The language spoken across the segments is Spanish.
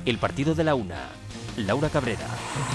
El partido de la una. Laura Cabrera.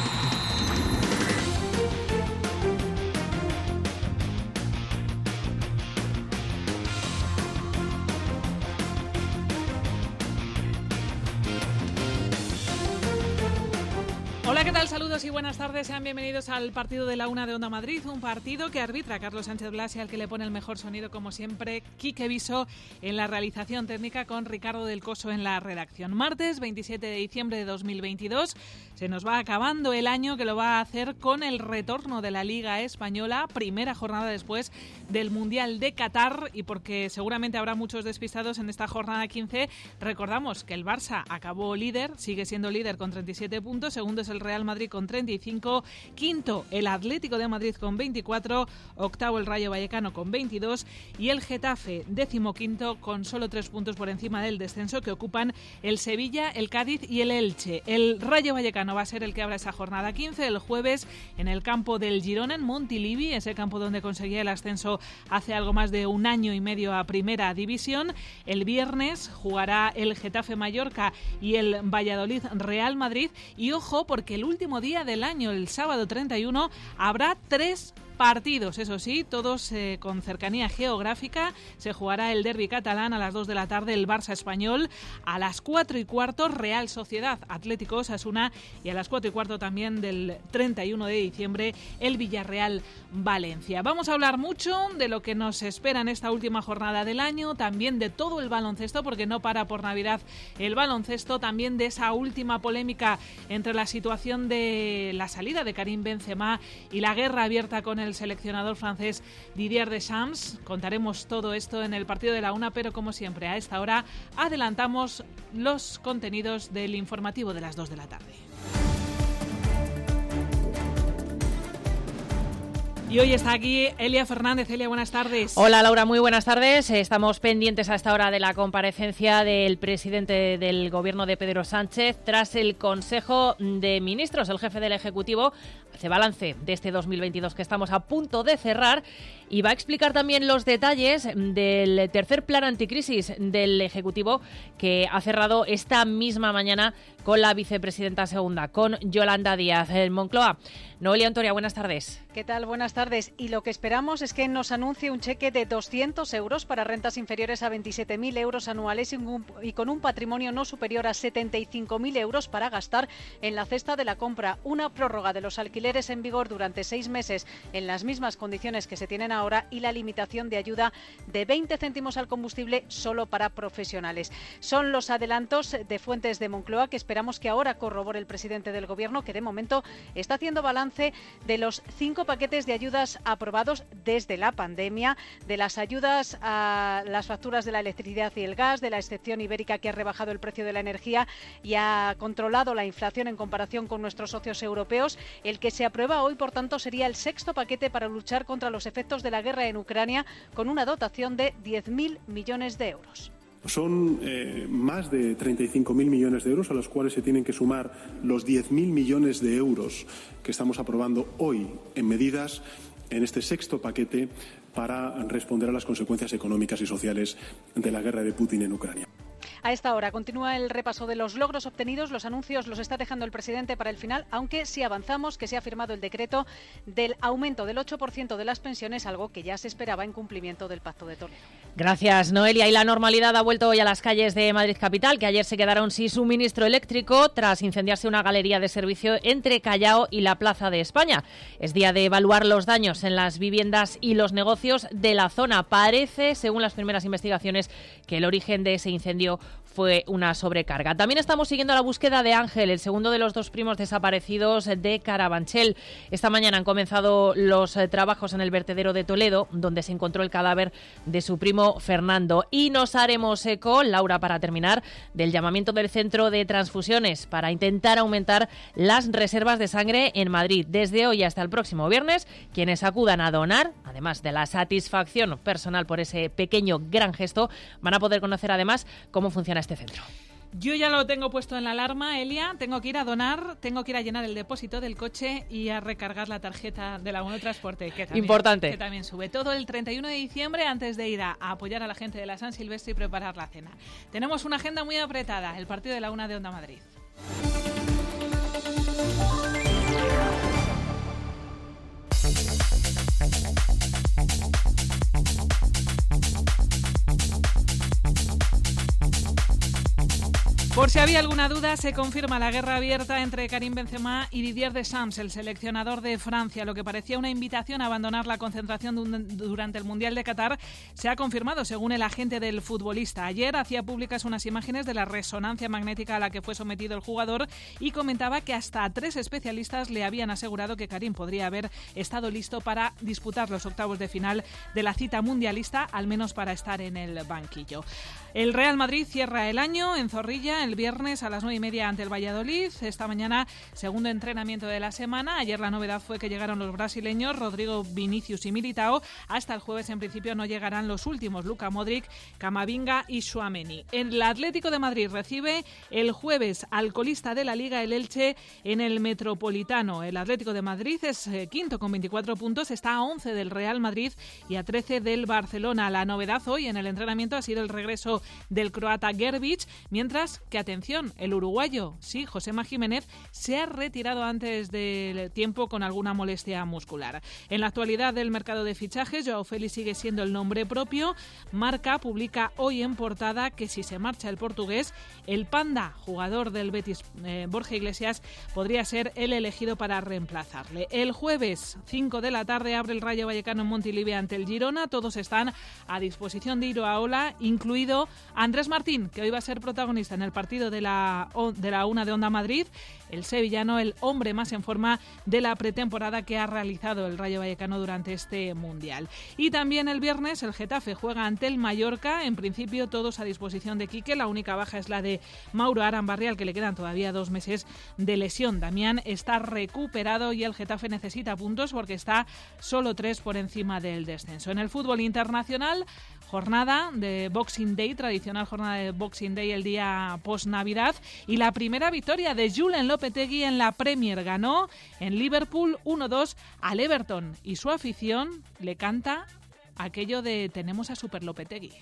Hola, ¿qué tal? Saludos y buenas tardes. Sean bienvenidos al partido de la una de Onda Madrid, un partido que arbitra Carlos Sánchez Blas y al que le pone el mejor sonido, como siempre, Quique Viso en la realización técnica con Ricardo del Coso en la redacción. Martes 27 de diciembre de 2022. Se nos va acabando el año, que lo va a hacer con el retorno de la Liga Española, primera jornada después del Mundial de Qatar, y porque seguramente habrá muchos despistados en esta jornada 15, recordamos que el Barça acabó líder, sigue siendo líder con 37 puntos, segundo es el Real Madrid con 35, quinto el Atlético de Madrid con 24, octavo el Rayo Vallecano con 22 y el Getafe, 15º, con solo 3 puntos por encima del descenso, que ocupan el Sevilla, el Cádiz y el Elche. El Rayo Vallecano va a ser el que abra esa jornada 15 el jueves en el campo del Girona, en Montilivi, ese campo donde conseguía el ascenso hace algo más de un año y medio a Primera División. El viernes jugará el Getafe Mallorca y el Valladolid Real Madrid, y ojo, porque el último día del año, el sábado 31, habrá 3 partidos, eso sí, todos con cercanía geográfica. Se jugará el derbi catalán a las 2 de la tarde, el Barça Español, a las 4:15 Real Sociedad Atlético Osasuna, y a las 4:15 también del 31 de diciembre el Villarreal Valencia. Vamos a hablar mucho de lo que nos espera en esta última jornada del año, también de todo el baloncesto, porque no para por Navidad el baloncesto, también de esa última polémica entre la situación de la salida de Karim Benzema y la guerra abierta con el seleccionador francés Didier Deschamps. Contaremos todo esto en el partido de la una, pero como siempre a esta hora adelantamos los contenidos del informativo de las 2 de la tarde. Y hoy está aquí Elia Fernández. Elia, buenas tardes. Hola Laura, muy buenas tardes. Estamos pendientes a esta hora de la comparecencia del presidente del gobierno de Pedro Sánchez tras el Consejo de Ministros. El jefe del Ejecutivo hace balance de este 2022 que estamos a punto de cerrar y va a explicar también los detalles del tercer plan anticrisis del Ejecutivo, que ha cerrado esta misma mañana con la vicepresidenta segunda, con Yolanda Díaz en Moncloa. Noelia Antoria, buenas tardes. ¿Qué tal? Buenas tardes. Y lo que esperamos es que nos anuncie un cheque de 200 euros para rentas inferiores a 27.000 euros anuales y con un patrimonio no superior a 75.000 euros para gastar en la cesta de la compra. Una prórroga de los alquileres en vigor durante 6 meses en las mismas condiciones que se tienen ahora, y la limitación de ayuda de 20 céntimos al combustible solo para profesionales. Son los adelantos de fuentes de Moncloa que esperamos que ahora corrobore el presidente del Gobierno, que de momento está haciendo balance de los 5 paquetes de ayudas aprobados desde la pandemia, de las ayudas a las facturas de la electricidad y el gas, de la excepción ibérica que ha rebajado el precio de la energía y ha controlado la inflación en comparación con nuestros socios europeos. El que se aprueba hoy, por tanto, sería el 6º paquete para luchar contra los efectos de la guerra en Ucrania, con una dotación de 10.000 millones de euros. Son más de 35.000 millones de euros, a los cuales se tienen que sumar los 10.000 millones de euros que estamos aprobando hoy en medidas en este 6º paquete para responder a las consecuencias económicas y sociales de la guerra de Putin en Ucrania. A esta hora continúa el repaso de los logros obtenidos. Los anuncios los está dejando el presidente para el final, aunque sí avanzamos que se ha firmado el decreto del aumento del 8% de las pensiones, algo que ya se esperaba en cumplimiento del Pacto de Toledo. Gracias, Noelia. Y la normalidad ha vuelto hoy a las calles de Madrid capital, que ayer se quedaron sin suministro eléctrico tras incendiarse una galería de servicio entre Callao y la Plaza de España. Es día de evaluar los daños en las viviendas y los negocios de la zona. Parece, según las primeras investigaciones, que el origen de ese incendio fue una sobrecarga. También estamos siguiendo la búsqueda de Ángel, el segundo de los 2 primos desaparecidos de Carabanchel. Esta mañana han comenzado los trabajos en el vertedero de Toledo, donde se encontró el cadáver de su primo Fernando. Y nos haremos eco, Laura, para terminar, del llamamiento del Centro de Transfusiones para intentar aumentar las reservas de sangre en Madrid. Desde hoy hasta el próximo viernes, quienes acudan a donar, además de la satisfacción personal por ese pequeño gran gesto, van a poder conocer además cómo funciona este centro. Yo ya lo tengo puesto en la alarma, Elia. Tengo que ir a donar, tengo que ir a llenar el depósito del coche y a recargar la tarjeta de la Bono Transporte, que también, importante, que también sube. Todo el 31 de diciembre antes de ir a apoyar a la gente de la San Silvestre y preparar la cena. Tenemos una agenda muy apretada, el partido de la una de Onda Madrid. Por si había alguna duda, se confirma la guerra abierta entre Karim Benzema y Didier Deschamps, el seleccionador de Francia. Lo que parecía una invitación a abandonar la concentración durante el Mundial de Qatar se ha confirmado, según el agente del futbolista. Ayer hacía públicas unas imágenes de la resonancia magnética a la que fue sometido el jugador y comentaba que hasta 3 especialistas le habían asegurado que Karim podría haber estado listo para disputar los octavos de final de la cita mundialista, al menos para estar en el banquillo. El Real Madrid cierra el año en Zorrilla el viernes a las 9:30 ante el Valladolid. Esta mañana, segundo entrenamiento de la semana. Ayer la novedad fue que llegaron los brasileños Rodrigo, Vinicius y Militao. Hasta el jueves, en principio, no llegarán los últimos, Luka Modric, Camavinga y Tchouaméni. El Atlético de Madrid recibe el jueves al colista de la Liga, el Elche, en el Metropolitano. El Atlético de Madrid es quinto con 24 puntos, está a 11 del Real Madrid y a 13 del Barcelona. La novedad hoy en el entrenamiento ha sido el regreso del croata Gerbic, mientras que, atención, el uruguayo, sí, Josema Jiménez, se ha retirado antes del tiempo con alguna molestia muscular. En la actualidad del mercado de fichajes, Joao Félix sigue siendo el nombre propio. Marca publica hoy en portada que si se marcha el portugués, el Panda, jugador del Betis, Borja Iglesias, podría ser el elegido para reemplazarle. El jueves, 5 de la tarde, abre el Rayo Vallecano en Montilivi ante el Girona. Todos están a disposición de Iraola, incluido Andrés Martín, que hoy va a ser protagonista en el partido de la 1 de Onda Madrid. El sevillano, el hombre más en forma de la pretemporada que ha realizado el Rayo Vallecano durante este Mundial. Y también el viernes el Getafe juega ante el Mallorca. En principio todos a disposición de Quique. La única baja es la de Mauro Arambarrial, que le quedan todavía 2 meses de lesión. Damián está recuperado y el Getafe necesita puntos porque está solo 3 por encima del descenso. En el fútbol internacional, jornada de Boxing Day, tradicional jornada de Boxing Day el día post-Navidad, y la primera victoria de Julen Lopetegui en la Premier. Ganó en Liverpool 1-2 al Everton y su afición le canta aquello de tenemos a Super Lopetegui.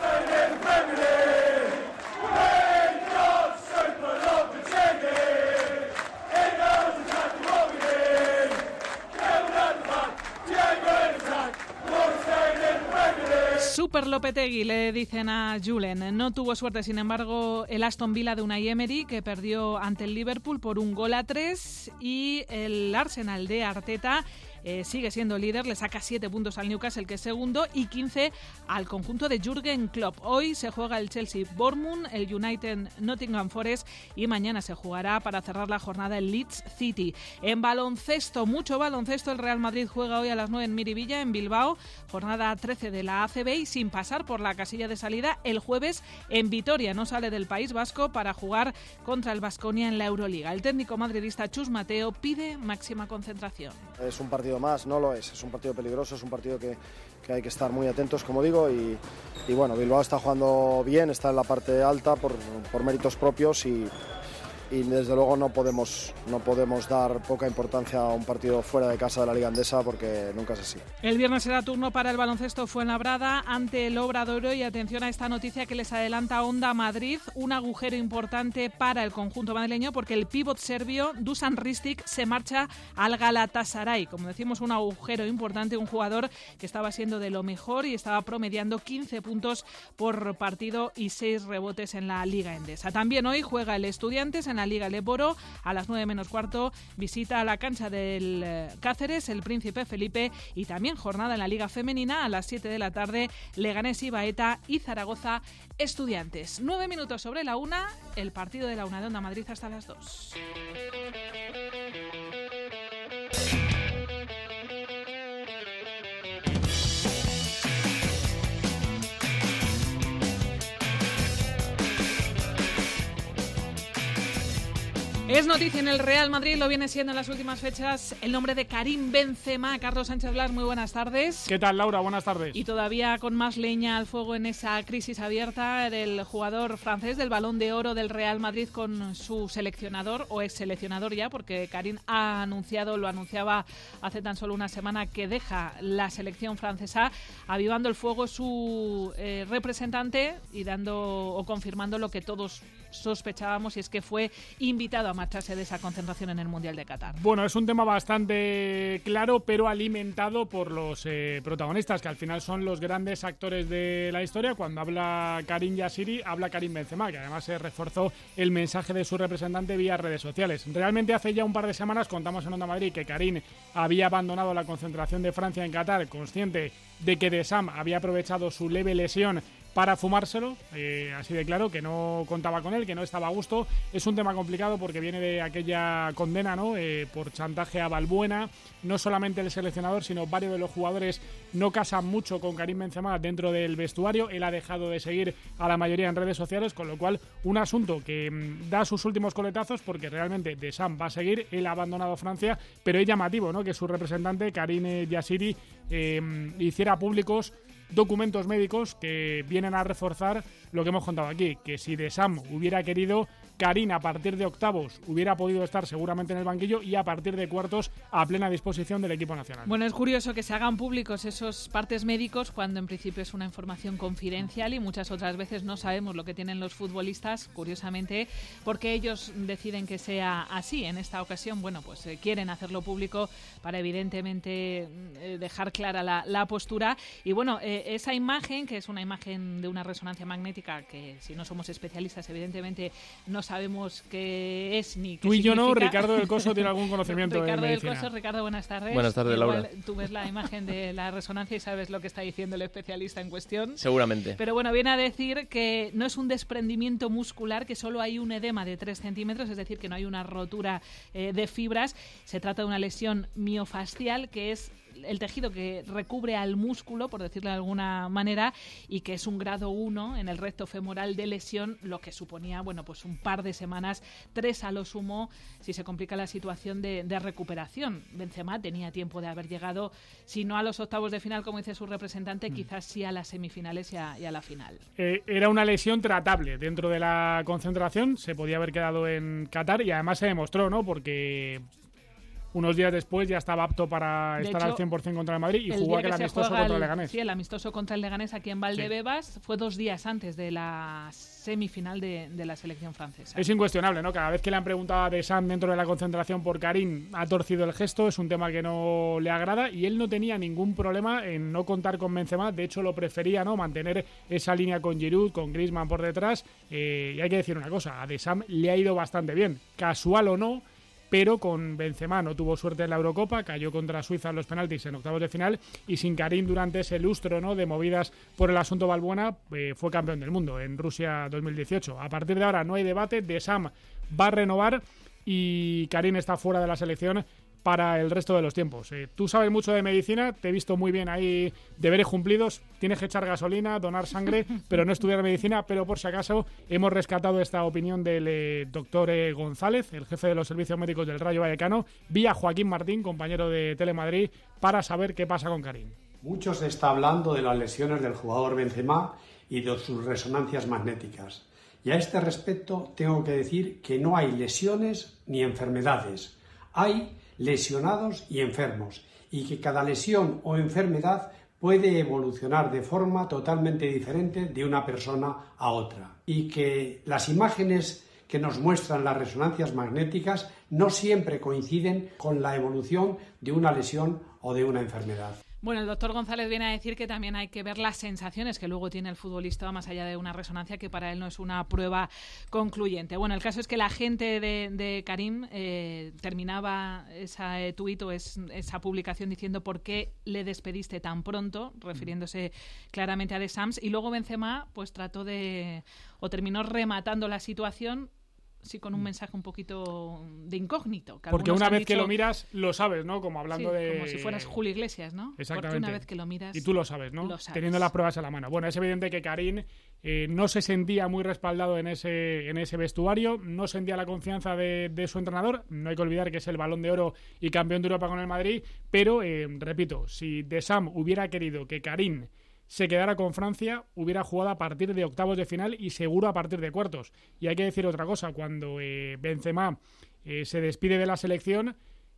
Super Lopetegui, le dicen a Julen. No tuvo suerte, sin embargo, el Aston Villa de Unai Emery, que perdió ante el Liverpool por 1-3, y el Arsenal de Arteta sigue siendo líder, le saca 7 puntos al Newcastle, que es segundo, y 15 al conjunto de Jürgen Klopp. Hoy se juega el Chelsea-Bournemouth, el United-Nottingham Forest, y mañana se jugará para cerrar la jornada el Leeds City. En baloncesto, mucho baloncesto, el Real Madrid juega hoy a las 9 en Miribilla, en Bilbao, jornada 13 de la ACB, y sin pasar por la casilla de salida, el jueves en Vitoria. No sale del País Vasco para jugar contra el Baskonia en la Euroliga. El técnico madridista Chus Mateo pide máxima concentración. Es un partido más, no lo es un partido peligroso, es un partido que hay que estar muy atentos, como digo, y bueno, Bilbao está jugando bien, está en la parte alta por méritos propios y desde luego no podemos dar poca importancia a un partido fuera de casa de la Liga Endesa, porque nunca es así. El viernes será turno para el baloncesto Fuenlabrada ante el Obradoiro, y atención a esta noticia que les adelanta Onda Madrid, un agujero importante para el conjunto madrileño, porque el pívot serbio Dusan Ristic se marcha al Galatasaray. Como decimos, un agujero importante, un jugador que estaba siendo de lo mejor y estaba promediando 15 puntos por partido y 6 rebotes en la Liga Endesa. También hoy juega el Estudiantes en la Liga Leporo. A las 9:15 visita a la cancha del Cáceres el Príncipe Felipe, y también jornada en la Liga Femenina a las 7 de la tarde, Leganés y Baeta y Zaragoza Estudiantes. 9 minutos sobre la 1, el partido de la 1 de Onda Madrid hasta las 2. Es noticia en el Real Madrid, lo viene siendo en las últimas fechas, el nombre de Karim Benzema. Carlos Sánchez Blas, muy buenas tardes. ¿Qué tal, Laura? Buenas tardes. Y todavía con más leña al fuego en esa crisis abierta del jugador francés del Balón de Oro del Real Madrid con su seleccionador, o ex seleccionador ya, porque Karim lo anunciaba hace tan solo una semana, que deja la selección francesa, avivando el fuego su representante y confirmando lo que todos sospechábamos, y es que fue invitado a marcharse de esa concentración en el Mundial de Qatar. Bueno, es un tema bastante claro, pero alimentado por los protagonistas, que al final son los grandes actores de la historia. Cuando habla Karim Yassiri, habla Karim Benzema, que además se reforzó el mensaje de su representante vía redes sociales. Realmente hace ya un par de semanas contamos en Onda Madrid que Karim había abandonado la concentración de Francia en Qatar, consciente de que Deschamps había aprovechado su leve lesión para fumárselo, así de claro, que no contaba con él, que no estaba a gusto. Es un tema complicado porque viene de aquella condena, ¿no? Por chantaje a Balbuena. No solamente el seleccionador, sino varios de los jugadores no casan mucho con Karim Benzema dentro del vestuario. Él ha dejado de seguir a la mayoría en redes sociales, con lo cual un asunto que da sus últimos coletazos, porque realmente Deschamps va a seguir. Él ha abandonado Francia, pero es llamativo, ¿no?, que su representante, Karim Yassiri, hiciera públicos documentos médicos que vienen a reforzar lo que hemos contado aquí, que si Deschamps hubiera querido, Karim a partir de octavos hubiera podido estar seguramente en el banquillo y a partir de cuartos a plena disposición del equipo nacional. Bueno, es curioso que se hagan públicos esos partes médicos cuando en principio es una información confidencial y muchas otras veces no sabemos lo que tienen los futbolistas, curiosamente, porque ellos deciden que sea así. En esta ocasión, bueno, pues quieren hacerlo público para evidentemente dejar clara la postura. Y bueno, esa imagen, que es una imagen de una resonancia magnética, que si no somos especialistas evidentemente no sabemos qué es ni qué Tú y yo significa. no, Ricardo del Coso tiene algún conocimiento Ricardo en del medicina. Coso, Ricardo, buenas tardes. Buenas tardes, Igual, Laura. tú ves la imagen de la resonancia y sabes lo que está diciendo el especialista en cuestión. Seguramente. Pero bueno, viene a decir que no es un desprendimiento muscular, que solo hay un edema de 3 centímetros, es decir, que no hay una rotura de fibras. Se trata de una lesión miofascial, que es el tejido que recubre al músculo, por decirlo de alguna manera, y que es un grado 1 en el recto femoral de lesión, lo que suponía, bueno, pues un par de semanas, 3 a lo sumo, si se complica la situación de recuperación. Benzema tenía tiempo de haber llegado, si no a los octavos de final, como dice su representante, quizás sí a las semifinales y a la final. Era una lesión tratable dentro de la concentración, se podía haber quedado en Qatar y además se demostró, ¿no?, porque unos días después ya estaba apto para estar al 100% contra el Madrid y jugó aquel amistoso contra el Leganés. Sí, el amistoso contra el Leganés aquí en Valdebebas fue 2 días antes de la semifinal de la selección francesa. Es incuestionable, ¿no? Cada vez que le han preguntado a Deschamps dentro de la concentración por Karim, ha torcido el gesto, es un tema que no le agrada y él no tenía ningún problema en no contar con Benzema, de hecho lo prefería, ¿no?, mantener esa línea con Giroud, con Griezmann por detrás, y hay que decir una cosa, a Deschamps le ha ido bastante bien, casual o no, pero con Benzema no tuvo suerte en la Eurocopa, cayó contra Suiza en los penaltis en octavos de final y sin Karim durante ese lustro, ¿no?, de movidas por el asunto Balbuena, fue campeón del mundo en Rusia 2018. A partir de ahora no hay debate, Deschamps va a renovar y Karim está fuera de la selección para el resto de los tiempos. Tú sabes mucho de medicina, te he visto muy bien ahí, deberes cumplidos, tienes que echar gasolina, donar sangre, pero no estudiar medicina, pero por si acaso hemos rescatado esta opinión del doctor González, el jefe de los servicios médicos del Rayo Vallecano, vía Joaquín Martín, compañero de Telemadrid, para saber qué pasa con Karim. Mucho se está hablando de las lesiones del jugador Benzema y de sus resonancias magnéticas. Y a este respecto tengo que decir que no hay lesiones ni enfermedades. Hay lesionados y enfermos, y que cada lesión o enfermedad puede evolucionar de forma totalmente diferente de una persona a otra, y que las imágenes que nos muestran las resonancias magnéticas no siempre coinciden con la evolución de una lesión o de una enfermedad. Bueno, el doctor González viene a decir que también hay que ver las sensaciones que luego tiene el futbolista más allá de una resonancia, que para él no es una prueba concluyente. Bueno, el caso es que la gente de Karim terminaba ese tuit o esa publicación diciendo ¿por qué le despediste tan pronto?, refiriéndose claramente a Deschamps, y luego Benzema pues terminó rematando la situación, sí, con un mensaje un poquito de incógnito. Porque una vez que lo miras, lo sabes, ¿no? Como hablando de... como si fueras Julio Iglesias, ¿no? Exactamente. Porque una vez que lo miras... Y tú lo sabes, ¿no? Lo sabes. Teniendo las pruebas a la mano. Bueno, es evidente que Karim no se sentía muy respaldado en ese vestuario, no sentía la confianza de su entrenador. No hay que olvidar que es el Balón de Oro y campeón de Europa con el Madrid. Pero, repito, si Deschamps hubiera querido que Karim se quedara con Francia, hubiera jugado a partir de octavos de final y seguro a partir de cuartos. Y hay que decir otra cosa, cuando Benzema se despide de la selección,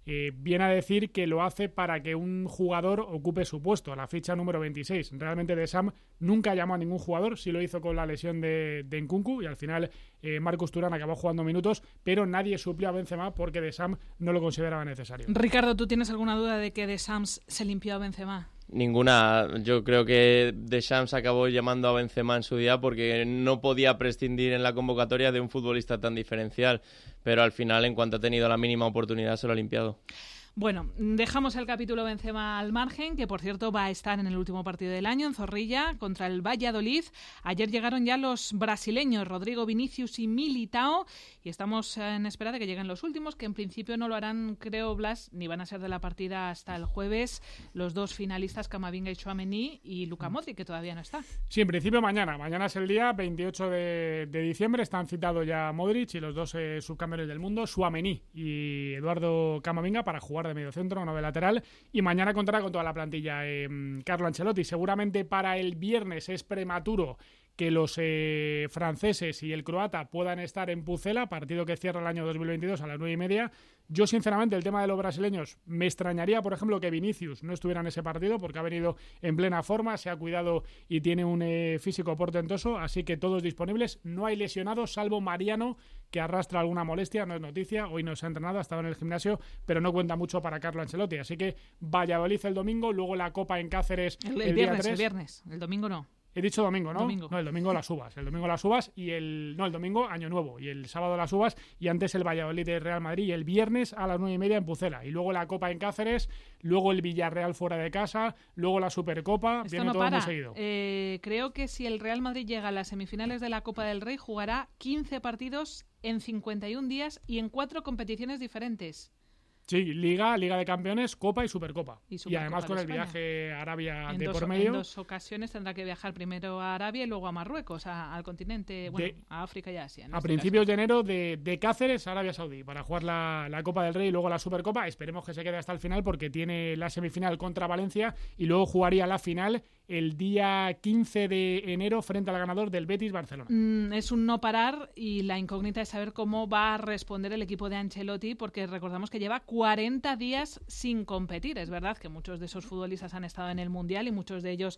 viene a decir que lo hace para que un jugador ocupe su puesto, la ficha número 26. Realmente Deschamps nunca llamó a ningún jugador, sí lo hizo con la lesión de Nkunku, y al final Marcus Thuram acabó jugando minutos, pero nadie suplió a Benzema porque Deschamps no lo consideraba necesario. Ricardo, ¿tú tienes alguna duda de que Deschamps se limpió a Benzema? Ninguna. Yo creo que Deschamps acabó llamando a Benzema en su día porque no podía prescindir en la convocatoria de un futbolista tan diferencial, pero al final, en cuanto ha tenido la mínima oportunidad, se lo ha limpiado. Bueno, dejamos el capítulo Benzema al margen, que por cierto va a estar en el último partido del año en Zorrilla contra el Valladolid. Ayer llegaron ya los brasileños Rodrigo, Vinicius y Militao, y estamos en espera de que lleguen los últimos, que en principio no lo harán, creo, Blas, ni van a ser de la partida hasta el jueves, los dos finalistas, Camavinga y Tchouaméni, y Luka Modric, que todavía no está. Sí, en principio mañana es el día 28 de diciembre, están citados ya Modric y los dos subcampeones del mundo, Tchouaméni y Eduardo Camavinga, para jugar de mediocentro, no de lateral, y mañana contará con toda la plantilla Carlo Ancelotti. Seguramente para el viernes es prematuro que los franceses y el croata puedan estar en Pucela, partido que cierra el año 2022 a las 9:30. Yo, sinceramente, el tema de los brasileños, me extrañaría, por ejemplo, que Vinicius no estuviera en ese partido, porque ha venido en plena forma, se ha cuidado y tiene un físico portentoso, así que todos disponibles. No hay lesionados, salvo Mariano, que arrastra alguna molestia, no es noticia, hoy no se ha entrenado, ha estado en el gimnasio, pero no cuenta mucho para Carlo Ancelotti. Así que Valladolid el domingo, luego la Copa en Cáceres el viernes, día 3. El viernes, el domingo no. He dicho domingo, ¿no? Domingo. No, el domingo las uvas. El domingo las uvas y el domingo Año Nuevo. Y el sábado las uvas y antes el Valladolid de Real Madrid. Y el viernes a las 9:30 en Pucela. Y luego la Copa en Cáceres, luego el Villarreal fuera de casa, luego la Supercopa. Esto viene no todo para. muy seguido. Creo que si el Real Madrid llega a las semifinales de la Copa del Rey, jugará 15 partidos en 51 días y en 4 competiciones diferentes. Sí, Liga de Campeones, Copa y Supercopa. Y además con el España. viaje a Arabia En de dos, por medio. En 2 ocasiones tendrá que viajar primero a Arabia y luego a Marruecos, al continente, bueno, a África y Asia. A principios de enero de Cáceres a Arabia Saudí para jugar la Copa del Rey y luego la Supercopa. Esperemos que se quede hasta el final porque tiene la semifinal contra Valencia y luego jugaría la final el día 15 de enero frente al ganador del Betis-Barcelona. Es un no parar y la incógnita es saber cómo va a responder el equipo de Ancelotti, porque recordamos que lleva 40 días sin competir. Es verdad que muchos de esos futbolistas han estado en el Mundial y muchos de ellos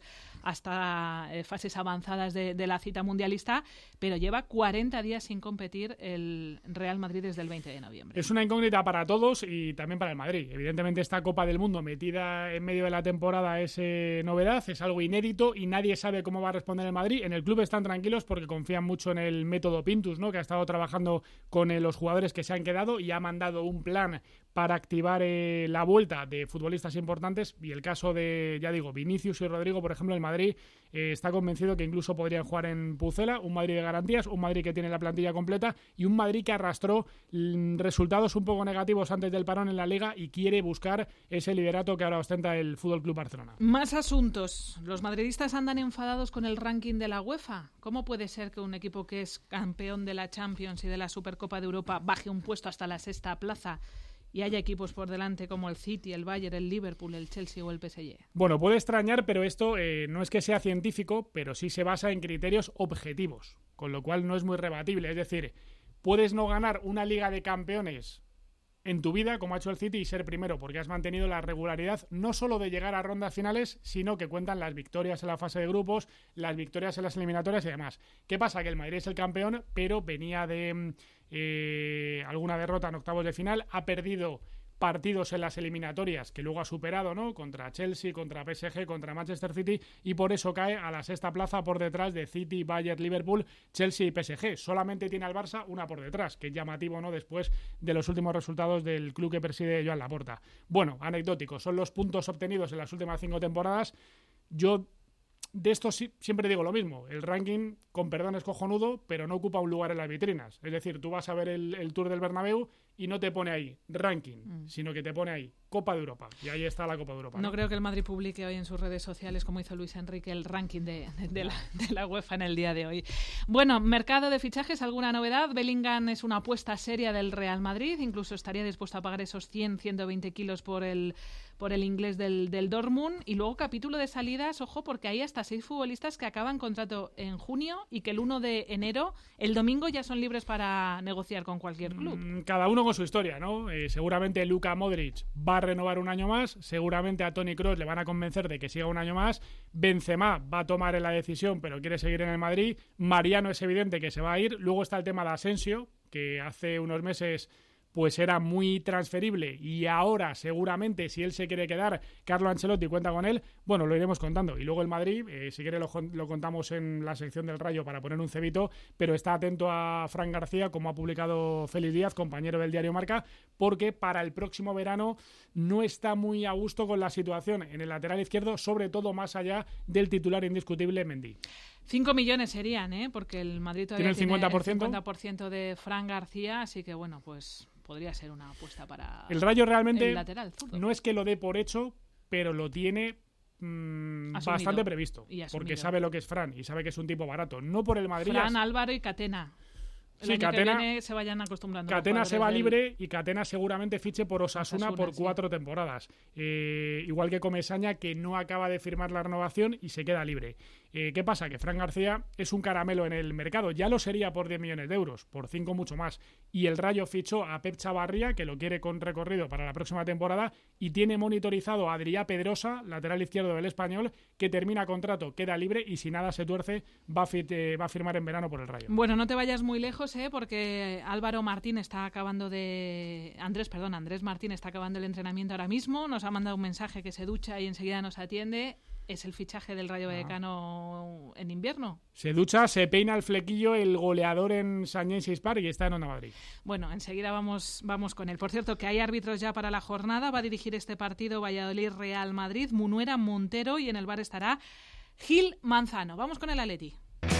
hasta fases avanzadas de la cita mundialista, pero lleva 40 días sin competir el Real Madrid desde el 20 de noviembre. Es una incógnita para todos y también para el Madrid. Evidentemente esta Copa del Mundo metida en medio de la temporada es novedad, es algo inédito y nadie sabe cómo va a responder el Madrid. En el club están tranquilos porque confían mucho en el método Pintus, ¿no? Que ha estado trabajando con los jugadores que se han quedado y ha mandado un plan para activar la vuelta de futbolistas importantes, y el caso de, ya digo, Vinicius y Rodrigo, por ejemplo, el Madrid está convencido que incluso podrían jugar en Pucela, un Madrid de garantías, un Madrid que tiene la plantilla completa y un Madrid que arrastró resultados un poco negativos antes del parón en la Liga y quiere buscar ese liderato que ahora ostenta el FC Barcelona. Más asuntos. Los madridistas andan enfadados con el ranking de la UEFA. ¿Cómo puede ser que un equipo que es campeón de la Champions y de la Supercopa de Europa baje un puesto hasta la 6ª plaza y haya equipos por delante como el City, el Bayern, el Liverpool, el Chelsea o el PSG? Bueno, puede extrañar, pero esto no es que sea científico, pero sí se basa en criterios objetivos, con lo cual no es muy rebatible. Es decir, puedes no ganar una Liga de Campeones en tu vida, como ha hecho el City, y ser primero, porque has mantenido la regularidad no solo de llegar a rondas finales, sino que cuentan las victorias en la fase de grupos, las victorias en las eliminatorias y demás. ¿Qué pasa? Que el Madrid es el campeón, pero venía de alguna derrota en octavos de final, ha perdido partidos en las eliminatorias que luego ha superado, ¿no? Contra Chelsea, contra PSG, contra Manchester City, y por eso cae a la 6ª plaza por detrás de City, Bayern, Liverpool, Chelsea y PSG. Solamente tiene al Barça una por detrás, que es llamativo, ¿no? Después de los últimos resultados del club que preside Joan Laporta. Bueno, anecdótico, son los puntos obtenidos en las últimas 5 temporadas. Yo de esto siempre digo lo mismo, el ranking, con perdón, es cojonudo, pero no ocupa un lugar en las vitrinas. Es decir, tú vas a ver el Tour del Bernabéu y no te pone ahí ranking, sino que te pone ahí Copa de Europa. Y ahí está la Copa de Europa. No creo que el Madrid publique hoy en sus redes sociales, como hizo Luis Enrique, el ranking de la UEFA en el día de hoy. Bueno, mercado de fichajes, ¿alguna novedad? Bellingham es una apuesta seria del Real Madrid, incluso estaría dispuesto a pagar esos 100-120 kilos por el inglés del Dortmund. Y luego capítulo de salidas, ojo, porque hay hasta 6 futbolistas que acaban contrato en junio y que el 1 de enero, el domingo, ya son libres para negociar con cualquier club. Cada uno con su historia, ¿no? Seguramente Luka Modric va a renovar un año más, seguramente a Toni Kroos le van a convencer de que siga un año más, Benzema va a tomar la decisión pero quiere seguir en el Madrid, Mariano es evidente que se va a ir, luego está el tema de Asensio, que hace unos meses pues era muy transferible y ahora seguramente si él se quiere quedar, Carlo Ancelotti cuenta con él, bueno, lo iremos contando. Y luego el Madrid, si quiere lo contamos en la sección del Rayo para poner un cebito, pero está atento a Fran García, como ha publicado Félix Díaz, compañero del diario Marca, porque para el próximo verano no está muy a gusto con la situación en el lateral izquierdo, sobre todo más allá del titular indiscutible Mendy. 5 millones serían, porque el Madrid todavía tiene el 50%. Tiene el 50% de Fran García, así que bueno, pues podría ser una apuesta para el Rayo realmente el lateral zurdo. No es que lo dé por hecho, pero lo tiene bastante previsto, porque sabe lo que es Fran y sabe que es un tipo barato, no por el Madrid. Fran, Álvaro y Catena. El año que viene se vayan acostumbrando. Catena se va libre y Catena seguramente fiche por Osasuna por 4 temporadas. Igual que Comesaña, que no acaba de firmar la renovación y se queda libre. ¿Qué pasa? Que Fran García es un caramelo en el mercado. Ya lo sería por 10 millones de euros, por 5 mucho más. Y el Rayo fichó a Pep Chavarría, que lo quiere con recorrido para la próxima temporada, y tiene monitorizado a Adrià Pedrosa, lateral izquierdo del Español, que termina contrato, queda libre y si nada se tuerce va a firmar en verano por el Rayo. Bueno, no te vayas muy lejos, porque Álvaro Martín está acabando Andrés Martín está acabando el entrenamiento ahora mismo. Nos ha mandado un mensaje que se ducha y enseguida nos atiende. Es el fichaje del Rayo Vallecano en invierno. Se ducha, se peina el flequillo el goleador en Sant James Park y está en Onda Madrid. Bueno, enseguida vamos con él. Por cierto, que hay árbitros ya para la jornada. Va a dirigir este partido Valladolid-Real Madrid, Munuera, Montero, y en el bar estará Gil Manzano. Vamos con el Atleti.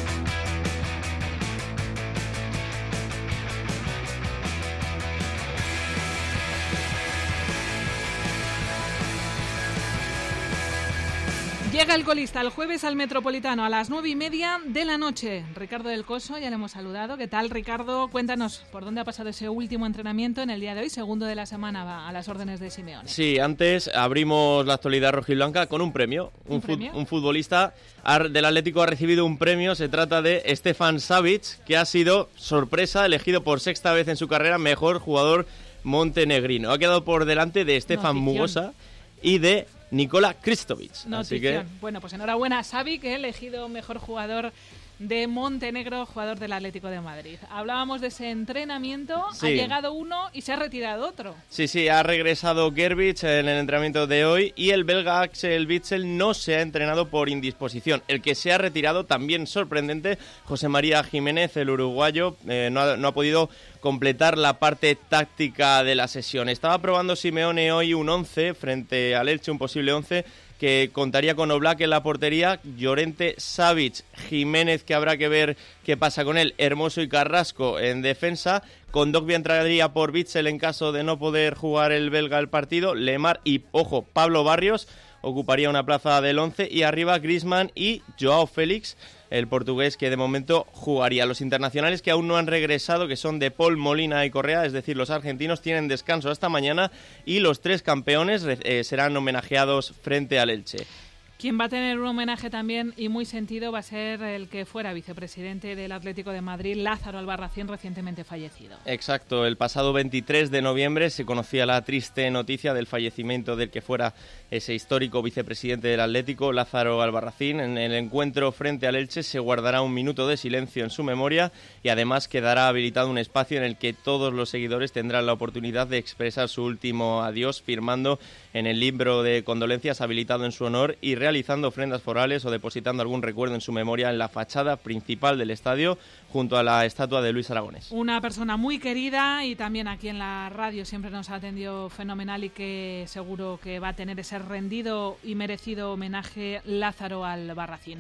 Llega el colista el jueves al Metropolitano a las 9:30 de la noche. Ricardo del Coso, ya le hemos saludado. ¿Qué tal, Ricardo? Cuéntanos, ¿por dónde ha pasado ese último entrenamiento en el día de hoy, segundo de la semana, va a las órdenes de Simeone? Sí, antes abrimos la actualidad rojiblanca con un premio. Un futbolista del Atlético ha recibido un premio. Se trata de Stefan Savic, que ha sido, sorpresa, elegido por 6ª vez en su carrera mejor jugador montenegrino. Ha quedado por delante de Stefan Mugosa y de Nikola Kristovic. Así que... Bueno, pues enhorabuena a Savic, que ha elegido mejor jugador de Montenegro, jugador del Atlético de Madrid. Hablábamos de ese entrenamiento, sí. Ha llegado uno y se ha retirado otro. Sí, ha regresado Gerbic en el entrenamiento de hoy y el belga Axel Witsel no se ha entrenado por indisposición. El que se ha retirado, también sorprendente, José María Jiménez, el uruguayo, no ha podido completar la parte táctica de la sesión. Estaba probando Simeone hoy un 11 frente al Elche, un posible 11 que contaría con Oblak en la portería, Llorente, Savic, Jiménez, que habrá que ver qué pasa con él, Hermoso y Carrasco en defensa, Kondogbia entraría por Witsel en caso de no poder jugar el belga el partido, Lemar y, ojo, Pablo Barrios ocuparía una plaza del 11 y arriba Griezmann y Joao Félix, el portugués que de momento jugaría. Los internacionales que aún no han regresado, que son De Paul, Molina y Correa, es decir, los argentinos, tienen descanso hasta mañana y los 3 campeones serán homenajeados frente al Elche. Quien va a tener un homenaje también y muy sentido va a ser el que fuera vicepresidente del Atlético de Madrid, Lázaro Albarracín, recientemente fallecido. Exacto, el pasado 23 de noviembre se conocía la triste noticia del fallecimiento del que fuera ese histórico vicepresidente del Atlético, Lázaro Albarracín. En el encuentro frente al Elche se guardará un minuto de silencio en su memoria y además quedará habilitado un espacio en el que todos los seguidores tendrán la oportunidad de expresar su último adiós firmando en el libro de condolencias habilitado en su honor y realizando ofrendas florales o depositando algún recuerdo en su memoria en la fachada principal del estadio junto a la estatua de Luis Aragonés. Una persona muy querida y también aquí en la radio siempre nos ha atendido fenomenal y que seguro que va a tener ese rendido y merecido homenaje Lázaro Albarracín.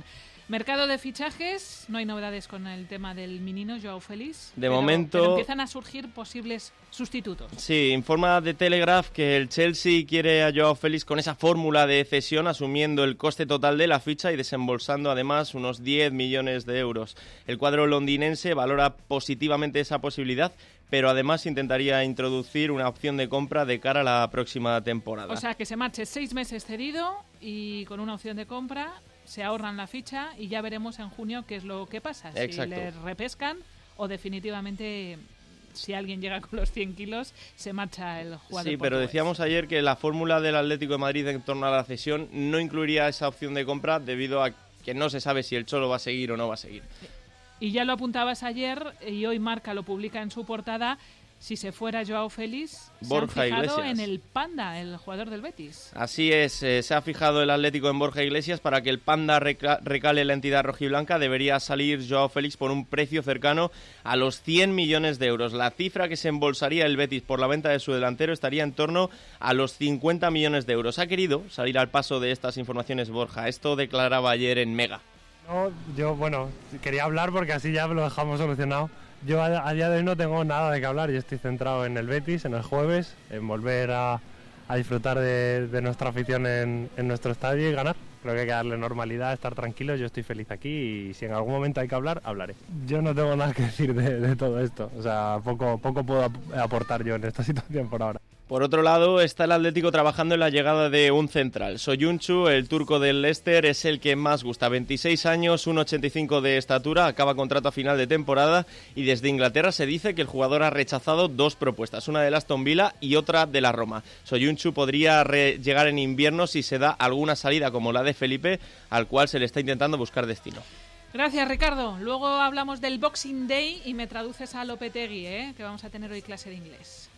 Mercado de fichajes, no hay novedades con el tema del menino Joao Félix. De momento... Pero empiezan a surgir posibles sustitutos. Sí, informa The Telegraph que el Chelsea quiere a Joao Félix con esa fórmula de cesión, asumiendo el coste total de la ficha y desembolsando además unos 10 millones de euros. El cuadro londinense valora positivamente esa posibilidad, pero además intentaría introducir una opción de compra de cara a la próxima temporada. O sea, que se marche 6 meses cedido y con una opción de compra se ahorran la ficha y ya veremos en junio qué es lo que pasa. Exacto. Si le repescan o definitivamente, si alguien llega con los 100 kilos, se marcha el jugador. Sí, pero decíamos ayer que la fórmula del Atlético de Madrid en torno a la cesión no incluiría esa opción de compra debido a que no se sabe si el Cholo va a seguir o no va a seguir. Y ya lo apuntabas ayer y hoy Marca lo publica en su portada. Si se fuera Joao Félix, Borja se han fijado Iglesias en el Panda, el jugador del Betis. Así es, se ha fijado el Atlético en Borja Iglesias. Para que el Panda recale en la entidad rojiblanca debería salir Joao Félix por un precio cercano a los 100 millones de euros. La cifra que se embolsaría el Betis por la venta de su delantero estaría en torno a los 50 millones de euros. Ha querido salir al paso de estas informaciones Borja. Esto declaraba ayer en Mega. No, yo, quería hablar porque así ya lo dejamos solucionado. Yo a día de hoy no tengo nada de qué hablar, yo estoy centrado en el Betis, en el jueves, en volver a disfrutar de nuestra afición en nuestro estadio y ganar. Creo que hay que darle normalidad, estar tranquilos, yo estoy feliz aquí y si en algún momento hay que hablar, hablaré. Yo no tengo nada que decir de todo esto, o sea, poco puedo aportar yo en esta situación por ahora. Por otro lado, está el Atlético trabajando en la llegada de un central. Soyuncu, el turco del Leicester, es el que más gusta. 26 años, 1,85 de estatura, acaba contrato a final de temporada y desde Inglaterra se dice que el jugador ha rechazado 2 propuestas, una del Aston Villa y otra de la Roma. Soyuncu podría llegar en invierno si se da alguna salida como la de Felipe, al cual se le está intentando buscar destino. Gracias, Ricardo. Luego hablamos del Boxing Day y me traduces a Lopetegui, que vamos a tener hoy clase de inglés.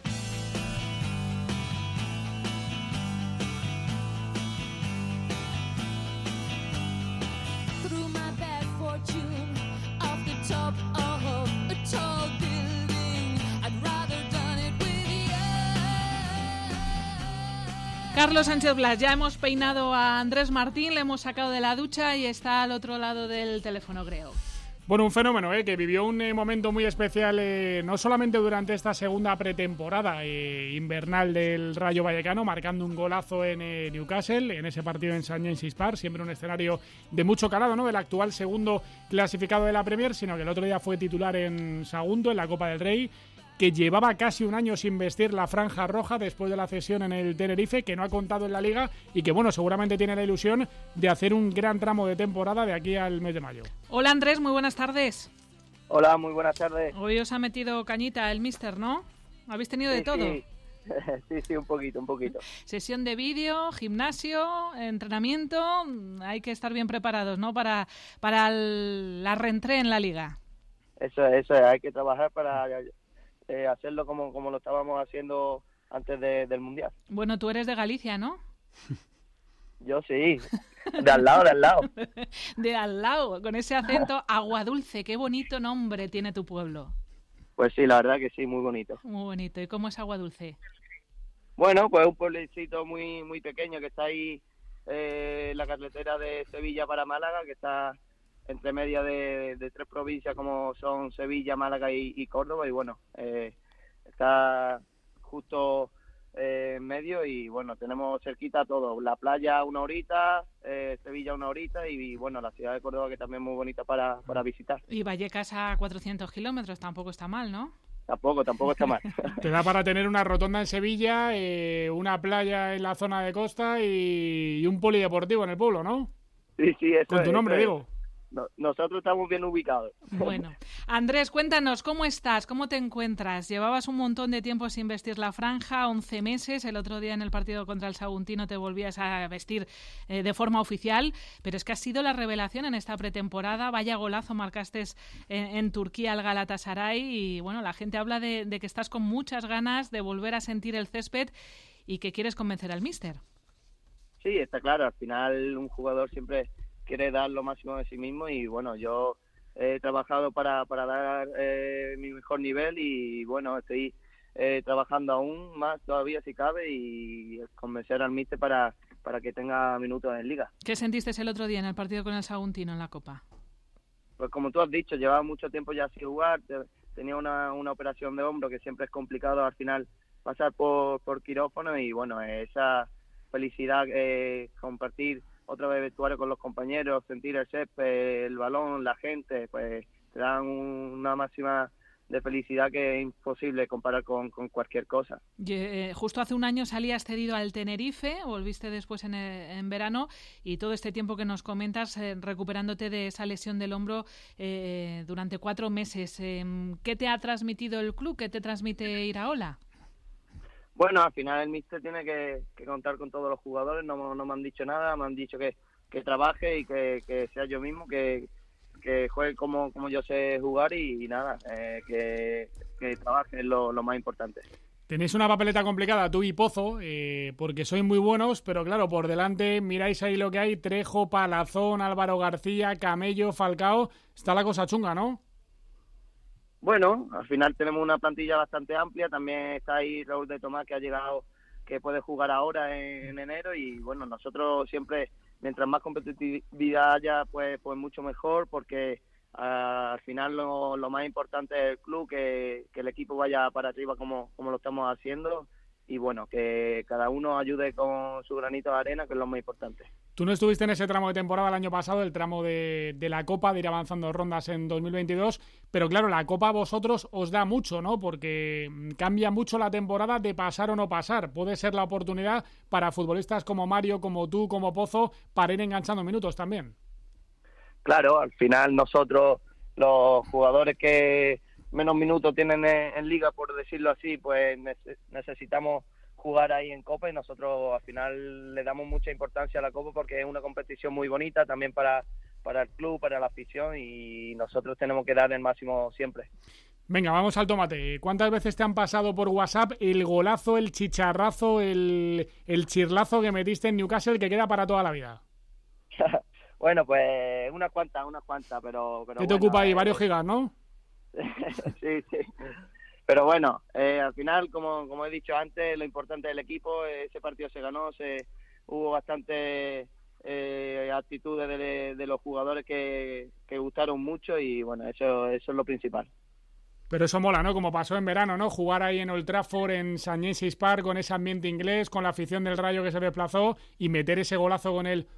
Carlos Sánchez Blas, ya hemos peinado a Andrés Martín, le hemos sacado de la ducha y está al otro lado del teléfono, creo. Bueno, un fenómeno, que vivió un momento muy especial, no solamente durante esta segunda pretemporada invernal del Rayo Vallecano, marcando un golazo en Newcastle, en ese partido en St. James's Park, siempre un escenario de mucho calado, ¿no?, del actual segundo clasificado de la Premier, sino que el otro día fue titular en Sagunto, en la Copa del Rey, que llevaba casi un año sin vestir la franja roja después de la cesión en el Tenerife, que no ha contado en la Liga y que, seguramente tiene la ilusión de hacer un gran tramo de temporada de aquí al mes de mayo. Hola Andrés, muy buenas tardes. Hola, muy buenas tardes. Hoy os ha metido cañita el míster, ¿no? ¿Habéis tenido de todo? Sí, un poquito. Sesión de vídeo, gimnasio, entrenamiento, hay que estar bien preparados, ¿no?, para la reentré en la Liga. Eso es, hay que trabajar para hacerlo como lo estábamos haciendo antes del Mundial. Bueno, tú eres de Galicia, ¿no? Yo sí, de al lado. De al lado, con ese acento Aguadulce, qué bonito nombre tiene tu pueblo. Pues sí, la verdad que sí, muy bonito. Muy bonito, ¿y cómo es Aguadulce? Bueno, pues un pueblecito muy, muy pequeño que está ahí en la carretera de Sevilla para Málaga, que está entre media de 3 provincias como son Sevilla, Málaga y Córdoba, y está justo en medio y tenemos cerquita todo, la playa 1 horita, Sevilla 1 horita y la ciudad de Córdoba que también es muy bonita para visitar. Y Vallecas a 400 kilómetros, tampoco está mal, ¿no? Tampoco está mal. Te da para tener una rotonda en Sevilla, una playa en la zona de costa y un polideportivo en el pueblo, ¿no? Sí, eso con tu nombre, digo. Nosotros estamos bien ubicados. Bueno, Andrés, cuéntanos, ¿cómo estás? ¿Cómo te encuentras? Llevabas un montón de tiempo sin vestir la franja, 11 meses. El otro día en el partido contra el Saguntino te volvías a vestir de forma oficial, pero es que has sido la revelación en esta pretemporada. Vaya golazo marcaste en Turquía al Galatasaray y la gente habla de que estás con muchas ganas de volver a sentir el césped y que quieres convencer al míster. Sí, está claro. Al final un jugador siempre quiere dar lo máximo de sí mismo y yo he trabajado para dar mi mejor nivel y estoy trabajando aún más todavía si cabe y convencer al míster para para que tenga minutos en Liga. ¿Qué sentiste el otro día en el partido con el Saguntino en la Copa? Pues como tú has dicho, llevaba mucho tiempo ya sin jugar, tenía una operación de hombro que siempre es complicado al final pasar por quirófano, y bueno, esa felicidad, compartir otra vez vestuario con los compañeros, sentir el césped, el balón, la gente, pues te dan una máxima de felicidad que es imposible comparar con cualquier cosa. Justo hace un año salías cedido al Tenerife, volviste después en verano, y todo este tiempo que nos comentas recuperándote de esa lesión del hombro durante 4 meses. ¿Qué te ha transmitido el club? ¿Qué te transmite Iraola? Bueno, al final el míster tiene que contar con todos los jugadores, no me han dicho nada, me han dicho que trabaje y que sea yo mismo, que juegue como yo sé jugar y nada, que trabaje es lo más importante. Tenéis una papeleta complicada, tú y Pozo, porque sois muy buenos, pero claro, por delante miráis ahí lo que hay: Trejo, Palazón, Álvaro García, Camello, Falcao. Está la cosa chunga, ¿no? Bueno, al final tenemos una plantilla bastante amplia, también está ahí Raúl de Tomás, que ha llegado, que puede jugar ahora en enero, y bueno, nosotros siempre, mientras más competitividad haya, pues mucho mejor, porque al final lo más importante es el club, que el equipo vaya para arriba como lo estamos haciendo, y bueno, que cada uno ayude con su granito de arena, que es lo más importante. Tú no estuviste en ese tramo de temporada el año pasado, el tramo de la Copa, de ir avanzando rondas en 2022, pero claro, la Copa a vosotros os da mucho, ¿no? Porque cambia mucho la temporada de pasar o no pasar. Puede ser la oportunidad para futbolistas como Mario, como tú, como Pozo, para ir enganchando minutos también. Claro, al final nosotros, los jugadores que menos minutos tienen en Liga, por decirlo así, pues necesitamos jugar ahí en Copa, y nosotros al final le damos mucha importancia a la Copa porque es una competición muy bonita también para el club, para la afición, y nosotros tenemos que dar el máximo siempre. Venga, vamos al tomate. ¿Cuántas veces te han pasado por WhatsApp el golazo, el chicharrazo, el chirlazo que metiste en Newcastle, que queda para toda la vida? Bueno, pues unas cuantas, pero ¿Qué te ocupa ahí? Varios gigas, ¿no? Sí. Pero bueno, al final, como he dicho antes, lo importante del equipo, ese partido se ganó, hubo bastante actitudes de los jugadores que gustaron mucho, y bueno, eso es lo principal. Pero eso mola, ¿no? Como pasó en verano, ¿no? Jugar ahí en Old Trafford, en St. James's Park, con ese ambiente inglés, con la afición del Rayo que se desplazó, y meter ese golazo con el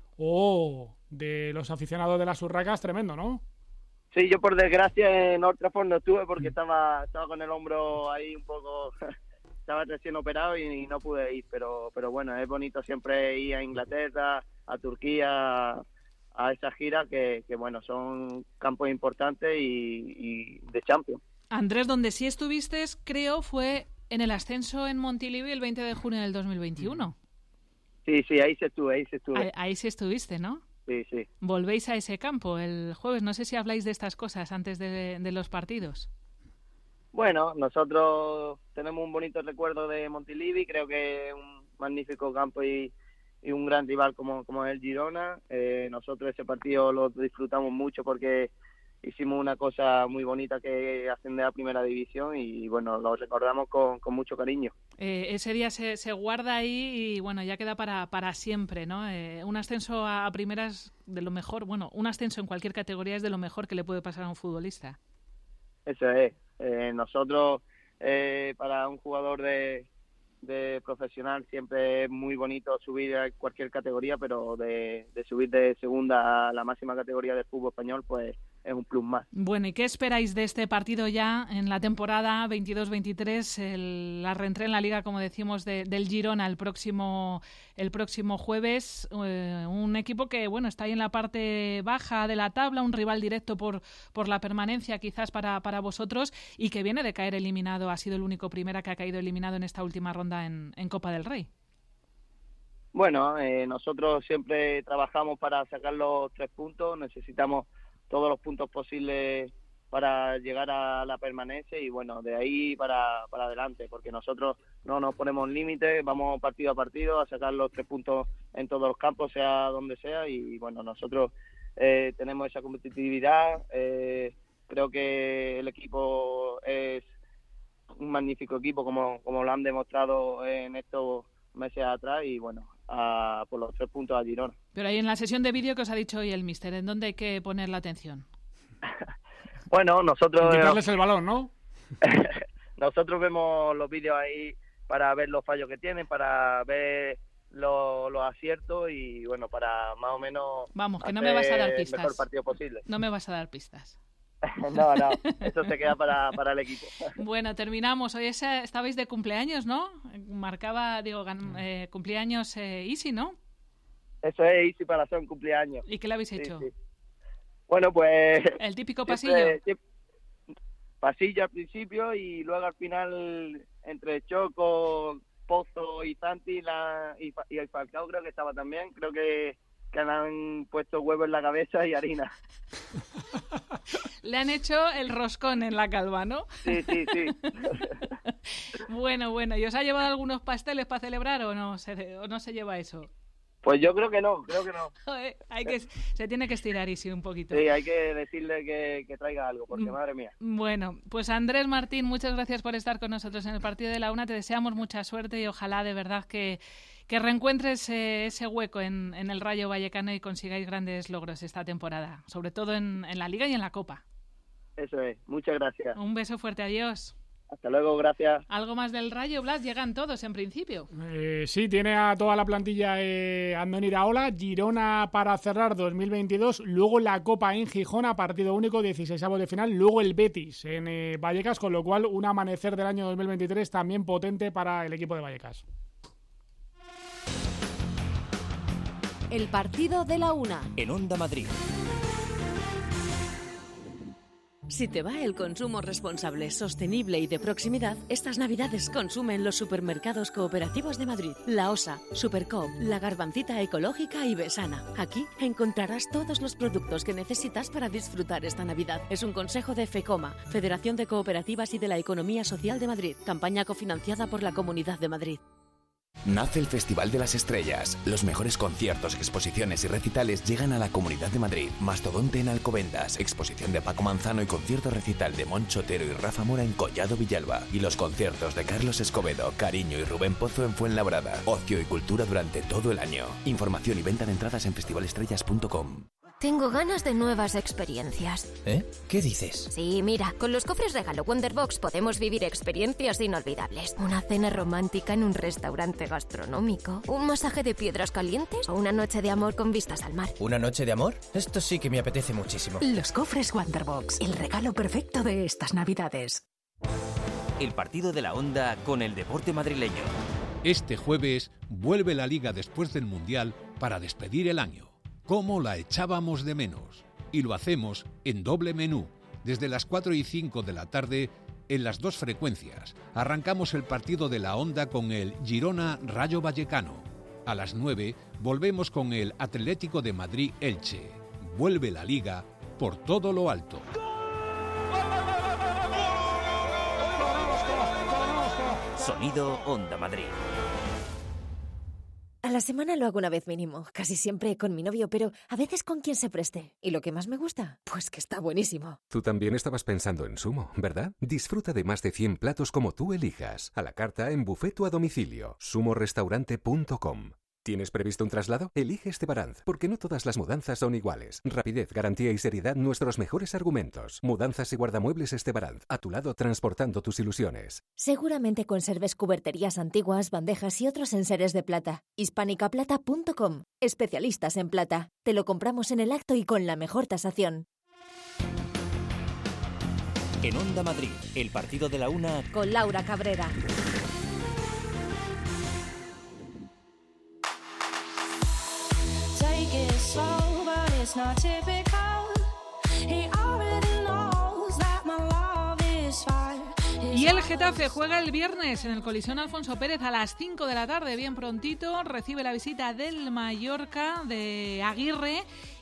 de los aficionados de las Urracas, tremendo, ¿no? Sí, yo por desgracia en Old Trafford no estuve porque estaba con el hombro ahí un poco, estaba recién operado y no pude ir, pero bueno, es bonito siempre ir a Inglaterra, a Turquía, a esa gira que bueno, son campos importantes y de Champions. Andrés, donde sí estuviste, creo, fue en el ascenso en Montilivi el 20 de junio del 2021. Sí, ahí sí estuve. Ahí sí estuviste, ¿no? Sí. Volvéis a ese campo el jueves. No sé si habláis de estas cosas antes de los partidos. Bueno, nosotros tenemos un bonito recuerdo de Montilivi. Creo que es un magnífico campo y un gran rival como es el Girona. Nosotros ese partido lo disfrutamos mucho porque hicimos una cosa muy bonita, que ascender a Primera División, y bueno, lo recordamos con mucho cariño. Ese día se guarda ahí y bueno, ya queda para siempre, ¿no? Un ascenso a primeras de lo mejor, bueno, un ascenso en cualquier categoría es de lo mejor que le puede pasar a un futbolista. Eso es. Nosotros, para un jugador de profesional, siempre es muy bonito subir a cualquier categoría, pero de subir de segunda a la máxima categoría del fútbol español, pues es un plus más. Bueno, ¿y qué esperáis de este partido ya en la temporada 22-23, la reentré en la Liga, como decimos, del Girona el próximo jueves? Un equipo que, bueno, está ahí en la parte baja de la tabla, un rival directo por la permanencia quizás para vosotros, y que viene de caer eliminado, ha sido el único Primera que ha caído eliminado en esta última ronda en Copa del Rey. Bueno, nosotros siempre trabajamos para sacar los 3 puntos, necesitamos todos los puntos posibles para llegar a la permanencia, y bueno, de ahí para adelante, porque nosotros no nos ponemos límites, vamos partido a partido a sacar los 3 puntos en todos los campos, sea donde sea, y bueno, nosotros tenemos esa competitividad. Creo que el equipo es un magnífico equipo, como lo han demostrado en estos meses atrás, y bueno, por los 3 puntos a Girona. Pero ahí en la sesión de vídeo que os ha dicho hoy el míster, ¿en dónde hay que poner la atención? Bueno, nosotros... Quitarles el balón, ¿no? Nosotros vemos los vídeos ahí para ver los fallos que tienen, para ver los aciertos y, bueno, para más o menos... Vamos, que no me vas a dar pistas. El mejor partido posible. No me vas a dar pistas. No, eso se queda para el equipo. Bueno, terminamos. Hoy estabais de cumpleaños, ¿no? Cumpleaños Isi, ¿no? Eso es Isi Palazón, cumpleaños. ¿Y qué le habéis hecho? Sí. Bueno, pues... ¿El típico pasillo? Pasillo al principio y luego al final entre Choco, Pozo y Santi y el Falcao creo que estaba también. Creo que han puesto huevo en la cabeza y harina. Le han hecho el roscón en la calva, ¿no? Sí. Bueno, ¿y os ha llevado algunos pasteles para celebrar o no se lleva eso? Pues yo creo que no. Joder, se tiene que estirar Isi un poquito. Sí, hay que decirle que traiga algo, porque madre mía. Bueno, pues Andrés Martín, muchas gracias por estar con nosotros en el partido de la Una. Te deseamos mucha suerte y ojalá de verdad que reencuentres ese hueco en el Rayo Vallecano y consigáis grandes logros esta temporada, sobre todo en la Liga y en la Copa. Eso es, muchas gracias. Un beso fuerte, adiós. Hasta luego, gracias. ¿Algo más del Rayo, Blas? Llegan todos en principio. Sí, tiene a toda la plantilla Andoni Iraola, Girona para cerrar 2022, luego la Copa en Gijón a partido único, 16avos de final, luego el Betis en Vallecas, con lo cual un amanecer del año 2023 también potente para el equipo de Vallecas. El partido de la Una. En Onda Madrid. Si te va el consumo responsable, sostenible y de proximidad, estas Navidades consume en los supermercados cooperativos de Madrid. La Osa, Supercoop, La Garbancita Ecológica y Besana. Aquí encontrarás todos los productos que necesitas para disfrutar esta Navidad. Es un consejo de FECOMA, Federación de Cooperativas y de la Economía Social de Madrid. Campaña cofinanciada por la Comunidad de Madrid. Nace el Festival de las Estrellas. Los mejores conciertos, exposiciones y recitales llegan a la Comunidad de Madrid. Mastodonte en Alcobendas, exposición de Paco Manzano y concierto recital de Moncho Otero y Rafa Mora en Collado Villalba. Y los conciertos de Carlos Escobedo, Cariño y Rubén Pozo en Fuenlabrada. Ocio y cultura durante todo el año. Información y venta de entradas en festivalestrellas.com. Tengo ganas de nuevas experiencias. ¿Eh? ¿Qué dices? Sí, mira, con los cofres regalo Wonderbox podemos vivir experiencias inolvidables. Una cena romántica en un restaurante gastronómico, un masaje de piedras calientes o una noche de amor con vistas al mar. ¿Una noche de amor? Esto sí que me apetece muchísimo. Los cofres Wonderbox, el regalo perfecto de estas Navidades. El partido de la Onda con el deporte madrileño. Este jueves vuelve la Liga después del Mundial para despedir el año. ¿Cómo la echábamos de menos? Y lo hacemos en doble menú, desde las 4 y 5 de la tarde, en las dos frecuencias. Arrancamos el partido de la Onda con el Girona Rayo Vallecano. A las 9 volvemos con el Atlético de Madrid Elche. Vuelve la Liga por todo lo alto. Sonido Onda Madrid. A la semana lo hago una vez mínimo, casi siempre con mi novio, pero a veces con quien se preste. ¿Y lo que más me gusta? Pues que está buenísimo. Tú también estabas pensando en Sumo, ¿verdad? Disfruta de más de 100 platos como tú elijas, a la carta, en buffet o a domicilio. sumorestaurante.com. ¿Tienes previsto un traslado? Elige Estebaranz, porque no todas las mudanzas son iguales. Rapidez, garantía y seriedad, nuestros mejores argumentos. Mudanzas y guardamuebles Estebaranz, a tu lado transportando tus ilusiones. Seguramente conserves cuberterías antiguas, bandejas y otros enseres de plata. hispanicaplata.com. Especialistas en plata. Te lo compramos en el acto y con la mejor tasación. En Onda Madrid, el partido de la Una con Laura Cabrera. Y el Getafe juega el viernes en el Coliseo Alfonso Pérez a las 5 de la tarde, bien prontito, recibe la visita del Mallorca de Aguirre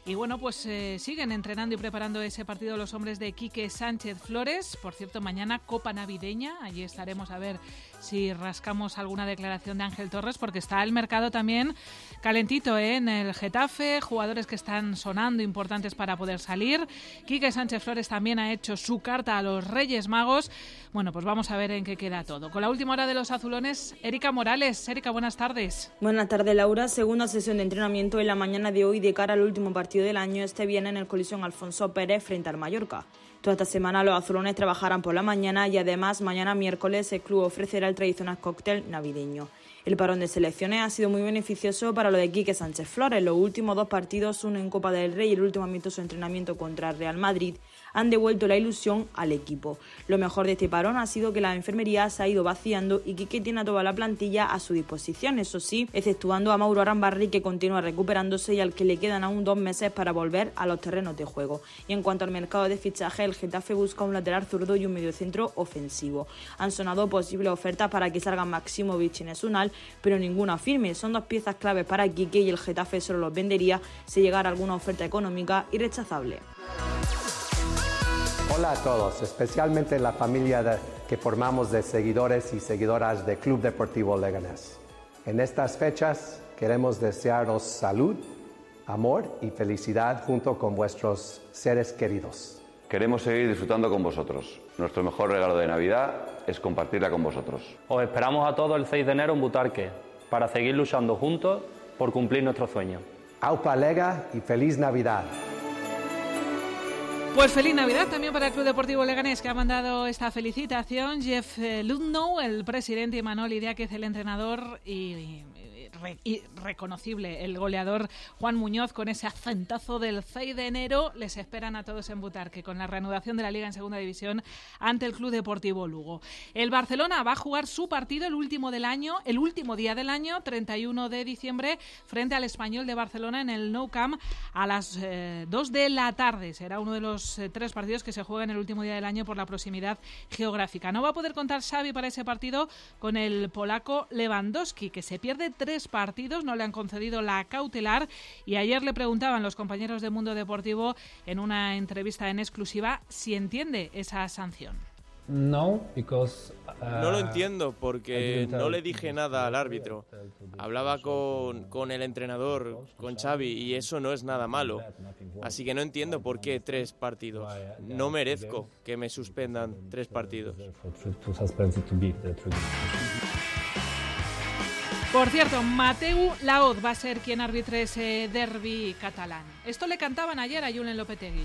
Y bueno, pues siguen entrenando y preparando ese partido los hombres de Quique Sánchez Flores. Por cierto, mañana Copa Navideña. Allí estaremos a ver si rascamos alguna declaración de Ángel Torres, porque está el mercado también calentito, en el Getafe, jugadores que están sonando importantes para poder salir. Quique Sánchez Flores también ha hecho su carta a los Reyes Magos. Bueno, pues vamos a ver en qué queda todo. Con la última hora de los azulones, Erika Morales. Erika, buenas tardes. Buenas tardes, Laura. Segunda sesión de entrenamiento en la mañana de hoy de cara al último partido del año este viernes en el Colisión Alfonso Pérez frente al Mallorca. Toda esta semana los azulones trabajarán por la mañana y además mañana miércoles el club ofrecerá el tradicional cóctel navideño. El parón de selecciones ha sido muy beneficioso para lo de Quique Sánchez Flores. Los últimos 2 partidos, uno en Copa del Rey y el último amistoso entrenamiento contra el Real Madrid, han devuelto la ilusión al equipo. Lo mejor de este parón ha sido que la enfermería se ha ido vaciando y Quique tiene a toda la plantilla a su disposición, eso sí, exceptuando a Mauro Arambarri, que continúa recuperándose y al que le quedan aún 2 meses para volver a los terrenos de juego. Y en cuanto al mercado de fichaje, el Getafe busca un lateral zurdo y un mediocentro ofensivo. Han sonado posibles ofertas para que salgan Maximovic y Nesunal, pero ninguna firme. Son 2 piezas claves para Quique y el Getafe solo los vendería si llegara alguna oferta económica irrechazable. Hola a todos, especialmente la familia que formamos de seguidores y seguidoras del Club Deportivo Leganés. En estas fechas queremos desearos salud, amor y felicidad junto con vuestros seres queridos. Queremos seguir disfrutando con vosotros. Nuestro mejor regalo de Navidad es compartirla con vosotros. Os esperamos a todos el 6 de enero en Butarque para seguir luchando juntos por cumplir nuestros sueños. Aupa Lega y feliz Navidad. Pues feliz Navidad también para el Club Deportivo Leganés, que ha mandado esta felicitación. Jeff Ludnow, el presidente, y Manol Idiáquez, el entrenador, y reconocible el goleador Juan Muñoz, con ese acentazo del 6 de enero. Les esperan a todos en Butarque con la reanudación de la Liga en Segunda División ante el Club Deportivo Lugo. El Barcelona va a jugar su partido, el último día del año, 31 de diciembre, frente al Español de Barcelona en el Nou Camp a las 2 de la tarde. Será uno de los 3 partidos que se juegan el último día del año por la proximidad geográfica. No va a poder contar Xavi para ese partido con el polaco Lewandowski, que se pierde 3 partidos, no le han concedido la cautelar, y ayer le preguntaban los compañeros de Mundo Deportivo en una entrevista en exclusiva si entiende esa sanción. No lo entiendo porque no le dije nada al árbitro. Hablaba con el entrenador, con Xavi, y eso no es nada malo. Así que no entiendo por qué 3 partidos. No merezco que me suspendan 3 partidos. Por cierto, Mateu Laoz va a ser quien arbitre ese derbi catalán. Esto le cantaban ayer a Julen Lopetegui.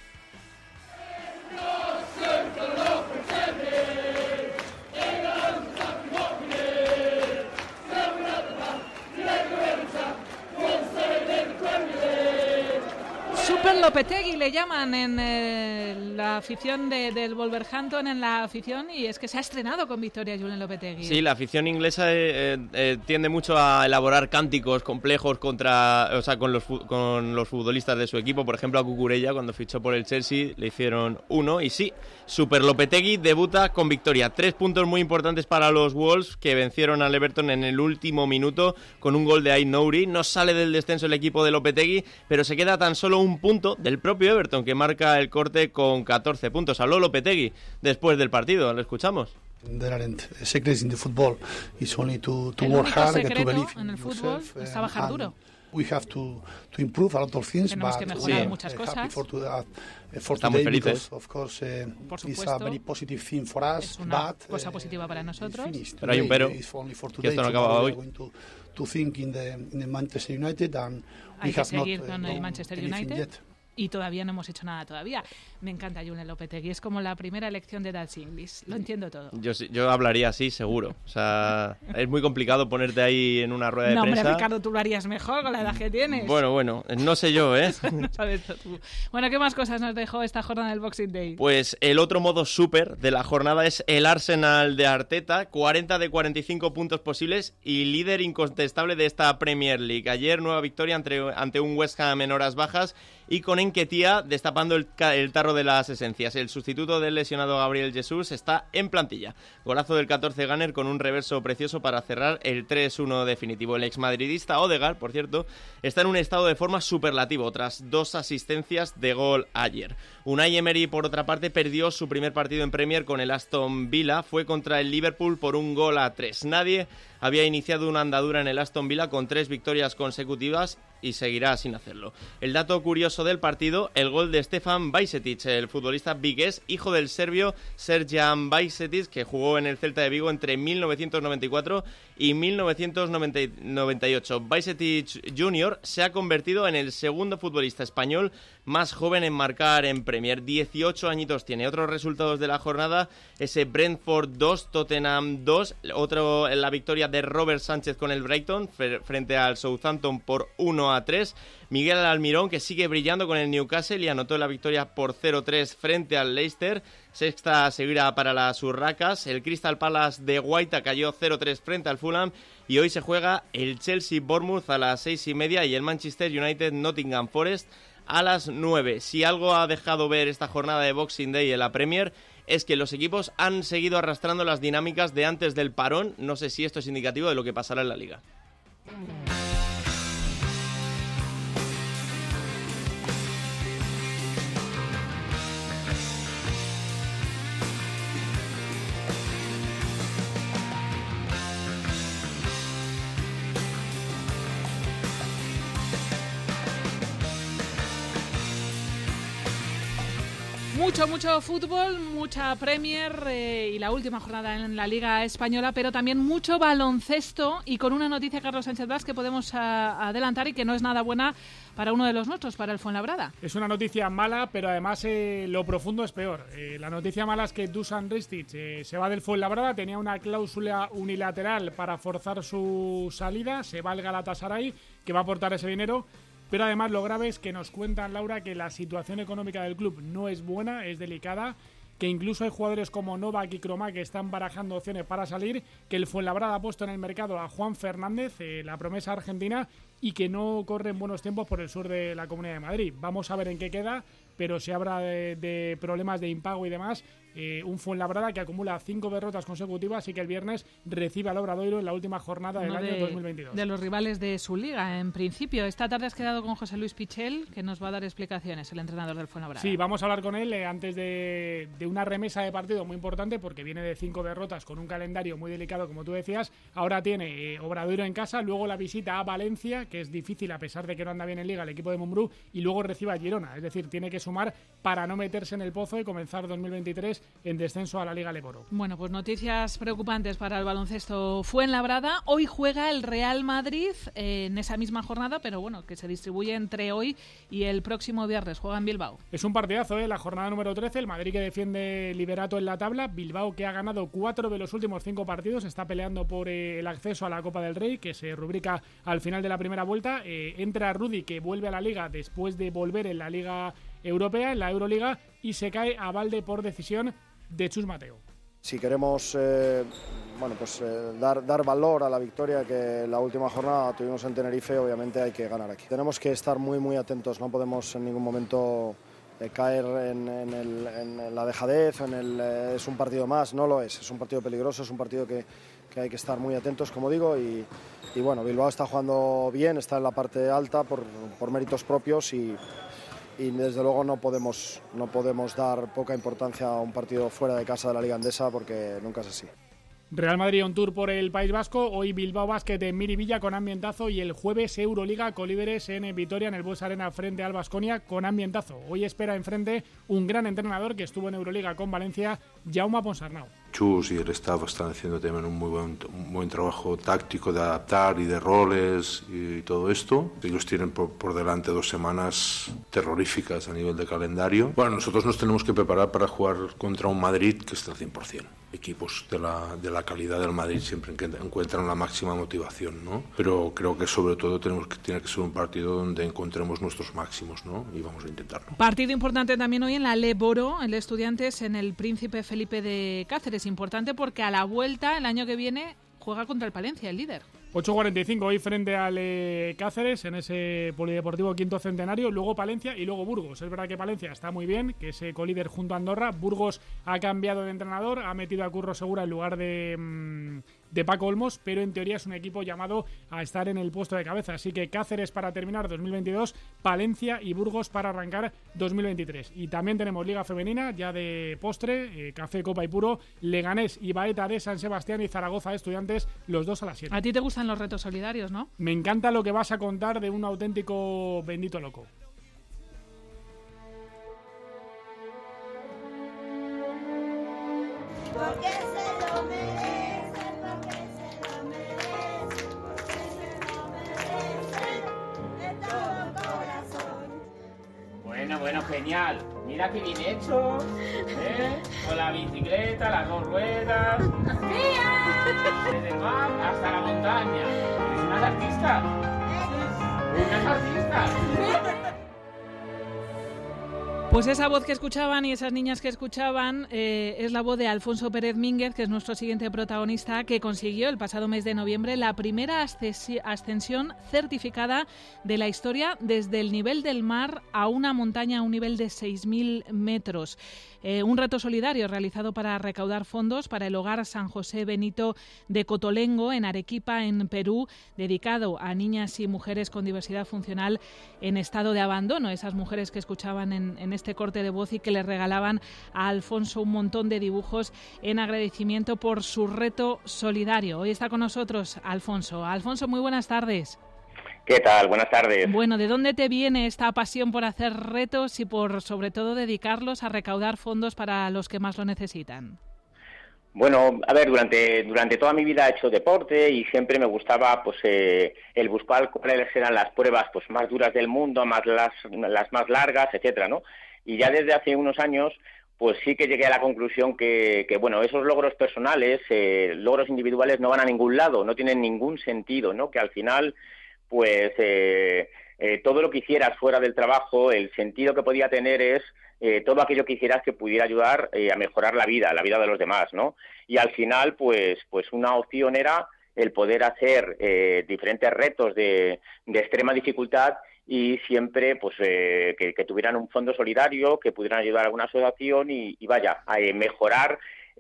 Super Lopetegui le llaman en la afición del Wolverhampton, en la afición, y es que se ha estrenado con victoria Julen Lopetegui. Sí, la afición inglesa tiende mucho a elaborar cánticos complejos con los futbolistas de su equipo. Por ejemplo, a Cucurella, cuando fichó por el Chelsea, le hicieron 1, y sí, Super Lopetegui debuta con victoria. 3 puntos muy importantes para los Wolves, que vencieron al Everton en el último minuto con un gol de Aït-Nouri. No sale del descenso el equipo de Lopetegui, pero se queda tan solo un punto del propio Everton, que marca el corte con 14 puntos. Habló Lopetegui después del partido, lo escuchamos. There aren't secrets in the football. It's only to el work hard and secreto to believe en el fútbol es trabajar duro. We have to improve a lot of things, Tenemos que mejorar muchas happy cosas. for Estamos today felices. Because, of course, Por it's supuesto, a very positive thing for us, es una but cosa positiva para nosotros. Pero hay un pero, It's only for que today. esto no acaba hoy. We're going to think in the Manchester United, and Hay we que have not seguir con el done Manchester anything United. yet. Y todavía no hemos hecho nada todavía. Me encanta Julen Lopetegui, es como la primera elección de Dutch English. Lo entiendo todo. Yo hablaría así, seguro. O sea, es muy complicado ponerte ahí en una rueda de No, prensa. hombre, Ricardo, tú lo harías mejor con la edad que tienes. Bueno, no sé yo, ¿eh? No sabes tú. Bueno, ¿qué más cosas nos dejó esta jornada del Boxing Day? Pues el otro modo súper de la jornada es el Arsenal de Arteta, 40 de 45 puntos posibles y líder incontestable de esta Premier League. Ayer nueva victoria ante un West Ham en horas bajas, y con Nketiah destapando el tarro de las esencias. El sustituto del lesionado Gabriel Jesús está en plantilla. Golazo del 14 Gunner con un reverso precioso para cerrar el 3-1 definitivo. El exmadridista Odegaard, por cierto, está en un estado de forma superlativo tras 2 asistencias de gol ayer. Unai Emery, por otra parte, perdió su primer partido en Premier con el Aston Villa. Fue contra el Liverpool por 1-3. Nadie había iniciado una andadura en el Aston Villa con 3 victorias consecutivas y seguirá sin hacerlo. El dato curioso del partido, el gol de Stefan Bajcetic, el futbolista vigués, hijo del serbio Srđan Bajcetic, que jugó en el Celta de Vigo entre 1994 y 1998. Bajcetic Jr. se ha convertido en el segundo futbolista español más joven en marcar en Premier. 18 añitos tiene. Otros resultados de la jornada, ese Brentford 2, Tottenham 2, la victoria de Robert Sánchez con el Brighton frente al Southampton por 1-3. Miguel Almirón, que sigue brillando con el Newcastle y anotó la victoria por 0-3 frente al Leicester. Sexta seguida para las Urracas. El Crystal Palace de Guaita cayó 0-3 frente al Fulham. Y hoy se juega el Chelsea-Bournemouth a las 6:30 y el Manchester United-Nottingham Forest a las 9. Si algo ha dejado ver esta jornada de Boxing Day en la Premier es que los equipos han seguido arrastrando las dinámicas de antes del parón. No sé si esto es indicativo de lo que pasará en la Liga. Mucho fútbol, mucha Premier y la última jornada en la Liga Española, pero también mucho baloncesto y con una noticia, Carlos Sánchez Blas, que podemos adelantar y que no es nada buena para uno de los nuestros, para el Fuenlabrada. Es una noticia mala, pero además lo profundo es peor. La noticia mala es que Dusan Ristic se va del Fuenlabrada, tenía una cláusula unilateral para forzar su salida, se va al Galatasaray, que va a aportar ese dinero. Pero además lo grave es que nos cuentan, Laura, que la situación económica del club no es buena, es delicada, que incluso hay jugadores como Novak y Cromá que están barajando opciones para salir, que el Fuenlabrada ha puesto en el mercado a Juan Fernández, la promesa argentina, y que no corren buenos tiempos por el sur de la Comunidad de Madrid. Vamos a ver en qué queda, pero se habla de problemas de impago y demás. Un Fuenlabrada que acumula 5 derrotas consecutivas y que el viernes recibe al Obradoiro en la última jornada del año 2022. De los rivales de su liga, en principio. Esta tarde has quedado con José Luis Pichel, que nos va a dar explicaciones, el entrenador del Fuenlabrada. Sí, vamos a hablar con él antes de una remesa de partido muy importante, porque viene de 5 derrotas con un calendario muy delicado, como tú decías. Ahora tiene Obradoiro en casa, luego la visita a Valencia, que es difícil a pesar de que no anda bien en liga el equipo de Mumbrú, y luego recibe a Girona. Es decir, tiene que sumar para no meterse en el pozo y comenzar 2023 en descenso a la Liga Leboro. Bueno, pues noticias preocupantes para el baloncesto Fuenlabrada. Hoy juega el Real Madrid en esa misma jornada, pero bueno, que se distribuye entre hoy y el próximo viernes. Juega en Bilbao. Es un partidazo, la jornada número 13. El Madrid que defiende liderato en la tabla. Bilbao que ha ganado 4 de los últimos 5 partidos. Está peleando por el acceso a la Copa del Rey, que se rubrica al final de la primera vuelta. Entra Rudy, que vuelve a la Liga después de volver en la Liga Europea, en la Euroliga, y se cae a balde por decisión de Chus Mateo. Si queremos dar valor a la victoria que la última jornada tuvimos en Tenerife, obviamente hay que ganar aquí. Tenemos que estar muy atentos, no podemos en ningún momento caer en la dejadez, es un partido más, no lo es un partido peligroso, es un partido que hay que estar muy atentos, como digo, y bueno, Bilbao está jugando bien, está en la parte alta por méritos propios y desde luego no podemos dar poca importancia a un partido fuera de casa de la Liga Endesa, porque nunca es así. Real Madrid on tour por el País Vasco, hoy Bilbao Basket en Miribilla con ambientazo y el jueves Euroliga colíderes en Vitoria en el Bues Arena frente al Baskonia con ambientazo. Hoy espera enfrente un gran entrenador que estuvo en Euroliga con Valencia, Jaume Ponsarnau. Chus y el staff están haciendo también un muy buen trabajo táctico de adaptar y de roles y todo esto. Ellos tienen por delante 2 semanas terroríficas a nivel de calendario. Bueno, nosotros nos tenemos que preparar para jugar contra un Madrid que está al 100%. Equipos de la calidad del Madrid siempre encuentran la máxima motivación, ¿no? Pero creo que sobre todo tiene que ser un partido donde encontremos nuestros máximos, ¿no? Y vamos a intentarlo. Partido importante también hoy en la Leboro, el Estudiantes en el Príncipe Felipe de Cáceres. Importante porque a la vuelta, el año que viene, juega contra el Palencia, el líder. 8:45 hoy frente al Cáceres en ese polideportivo quinto centenario, luego Palencia y luego Burgos. Es verdad que Palencia está muy bien, que es colíder junto a Andorra. Burgos ha cambiado de entrenador, ha metido a Curro Segura en lugar de Paco Olmos, pero en teoría es un equipo llamado a estar en el puesto de cabeza. Así que Cáceres para terminar 2022, Palencia y Burgos para arrancar 2023. Y también tenemos Liga Femenina, ya de postre, Café, Copa y Puro, Leganés y Baeta de San Sebastián y Zaragoza de Estudiantes, los dos a las 7. A ti te gustan los retos solidarios, ¿no? Me encanta lo que vas a contar de un auténtico bendito loco. Porque se lo merecen, porque se lo merecen, porque se lo merecen de todo corazón. Bueno, genial. Mira qué bien hecho, ¿eh? Con la bicicleta, las dos ruedas. Desde el mar hasta la montaña. ¿Eres una artista? ¿Unas artistas? Pues esa voz que escuchaban y esas niñas que escuchaban es la voz de Alfonso Pérez Mínguez, que es nuestro siguiente protagonista, que consiguió el pasado mes de noviembre la primera ascensión certificada de la historia desde el nivel del mar a una montaña a un nivel de 6.000 metros. Un reto solidario realizado para recaudar fondos para el Hogar San José Benito de Cotolengo, en Arequipa, en Perú, dedicado a niñas y mujeres con diversidad funcional en estado de abandono. Esas mujeres que escuchaban en este corte de voz y que le regalaban a Alfonso un montón de dibujos en agradecimiento por su reto solidario. Hoy está con nosotros Alfonso. Alfonso, muy buenas tardes. ¿Qué tal? Buenas tardes. Bueno, ¿de dónde te viene esta pasión por hacer retos y por, sobre todo, dedicarlos a recaudar fondos para los que más lo necesitan? Bueno, a ver, durante toda mi vida he hecho deporte y siempre me gustaba pues el buscar cuáles eran las pruebas pues más duras del mundo, las más largas, etcétera, ¿no? Y ya desde hace unos años pues sí que llegué a la conclusión que bueno, esos logros personales, logros individuales no van a ningún lado, no tienen ningún sentido, ¿no? Que al final pues todo lo que hicieras fuera del trabajo, el sentido que podía tener es todo aquello que hicieras que pudiera ayudar a mejorar la vida de los demás, ¿no? Y al final, pues una opción era el poder hacer diferentes retos de extrema dificultad y siempre pues que tuvieran un fondo solidario, que pudieran ayudar a alguna asociación y vaya, a mejorar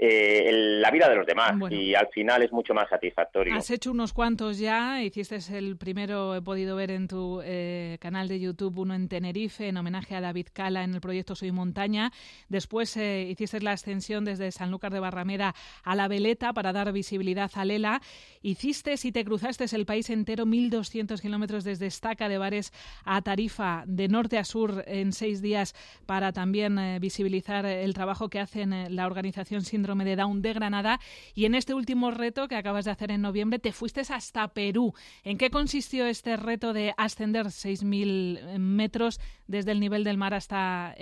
la vida de los demás. Bueno, y al final es mucho más satisfactorio. Has hecho unos cuantos ya, hiciste el primero, he podido ver en tu canal de YouTube, uno en Tenerife, en homenaje a David Cala en el proyecto Soy Montaña. Después hiciste la ascensión desde Sanlúcar de Barrameda a La Veleta para dar visibilidad a Lela. Hiciste y te cruzaste el país entero, 1.200 kilómetros desde Estaca de Bares a Tarifa, de norte a sur, en 6 días, para también visibilizar el trabajo que hacen la organización Síndrome de Down de Granada. Y en este último reto que acabas de hacer en noviembre te fuiste hasta Perú. ¿En qué consistió este reto de ascender 6.000 metros desde el nivel del mar hasta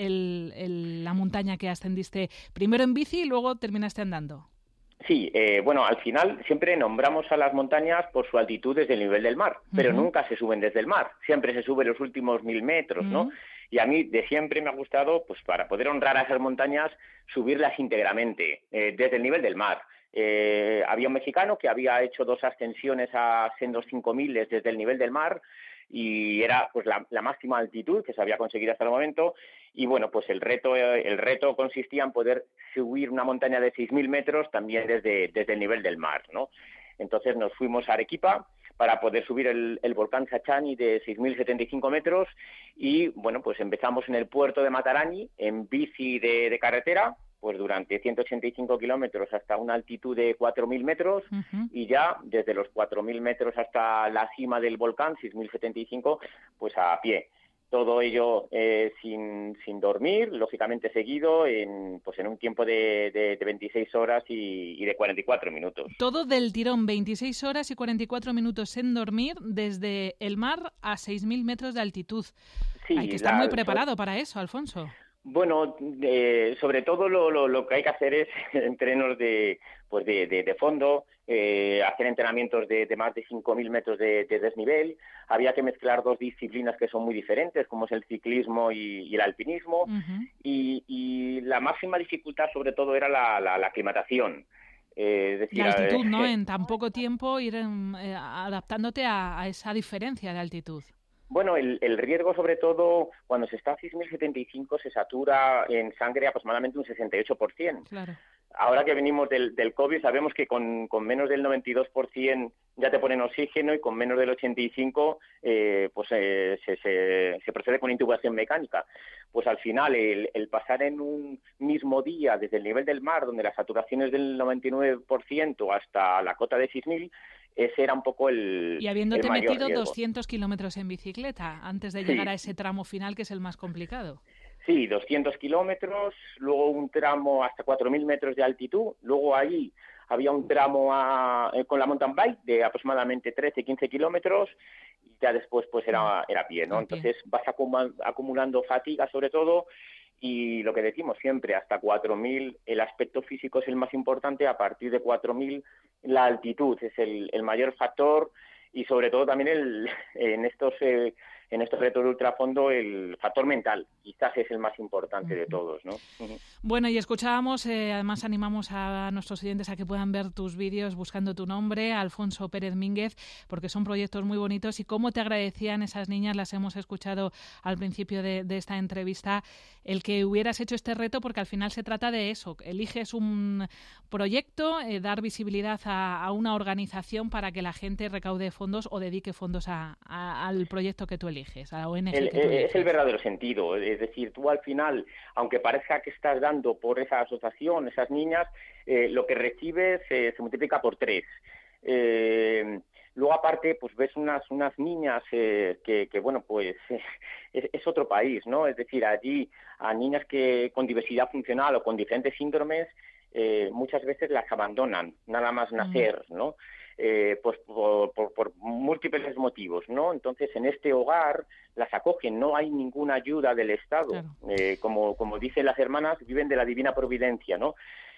la montaña que ascendiste primero en bici y luego terminaste andando? Sí, bueno, al final siempre nombramos a las montañas por su altitud desde el nivel del mar, pero nunca se suben desde el mar, siempre se suben los últimos 1.000 metros, ¿no? Y a mí de siempre me ha gustado, pues para poder honrar a esas montañas, subirlas íntegramente, desde el nivel del mar. Había un mexicano que había hecho 2 ascensiones a sendos 5.000 desde el nivel del mar, y era pues la máxima altitud que se había conseguido hasta el momento. Y bueno, pues el reto consistía en poder subir una montaña de 6.000 metros también desde el nivel del mar, ¿no? Entonces nos fuimos a Arequipa para poder subir el volcán Chachani de 6.075 metros y bueno, pues empezamos en el puerto de Matarañi en bici de carretera, pues durante 185 kilómetros hasta una altitud de 4.000 metros y ya desde los 4.000 metros hasta la cima del volcán, 6.075, pues a pie. Todo ello sin dormir, lógicamente seguido, en un tiempo de 26 horas y de 44 minutos. Todo del tirón, 26 horas y 44 minutos sin dormir, desde el mar a 6.000 metros de altitud. Sí, hay que estar muy preparado para eso, Alfonso. Bueno, sobre todo lo que hay que hacer es entrenos de fondo, hacer entrenamientos de más de 5.000 metros de desnivel. Había que mezclar 2 disciplinas que son muy diferentes, como es el ciclismo y el alpinismo. Y la máxima dificultad, sobre todo, era la aclimatación. Es decir, la altitud, ¿no? En tan poco tiempo ir adaptándote a esa diferencia de altitud. Bueno, el riesgo, sobre todo, cuando se está a 6.075, se satura en sangre aproximadamente un 68%. Claro. Ahora que venimos del COVID, sabemos que con menos del 92% ya te ponen oxígeno y con menos del 85% se procede con intubación mecánica. Pues al final, el pasar en un mismo día desde el nivel del mar, donde la saturación es del 99%, hasta la cota de 6.000, ese era un poco el Y habiéndote el mayor metido riesgo. 200 kilómetros en bicicleta antes de Sí. llegar a ese tramo final, que es el más complicado. Sí, 200 kilómetros, luego un tramo hasta 4.000 metros de altitud, luego ahí había un tramo con la mountain bike de aproximadamente 13-15 kilómetros, y ya después pues era pie, ¿no? Entonces vas acumulando fatiga sobre todo, y lo que decimos siempre, hasta 4.000 el aspecto físico es el más importante, a partir de 4.000 la altitud es el mayor factor, y sobre todo también en estos retos de ultrafondo el factor mental quizás es el más importante de todos, ¿no? Bueno, y escuchábamos, además animamos a nuestros oyentes a que puedan ver tus vídeos buscando tu nombre, Alfonso Pérez Mínguez, porque son proyectos muy bonitos, y cómo te agradecían esas niñas, las hemos escuchado al principio de esta entrevista, el que hubieras hecho este reto, porque al final se trata de eso, eliges un proyecto, dar visibilidad a una organización para que la gente recaude fondos o dedique fondos al proyecto que tú eliges, a la ONG que tú eliges. Es el verdadero sentido, es decir, tú al final, aunque parezca que estás dando por esa asociación, esas niñas, lo que recibes se multiplica por 3. Luego aparte pues ves unas niñas que bueno, pues es otro país, ¿no? Es decir, allí a niñas que con diversidad funcional o con diferentes síndromes muchas veces las abandonan nada más nacer, ¿no? Pues por múltiples motivos, ¿no? Entonces en este hogar las acogen, no hay ninguna ayuda del Estado, claro. Como dicen las hermanas, viven de la divina providencia, ¿no?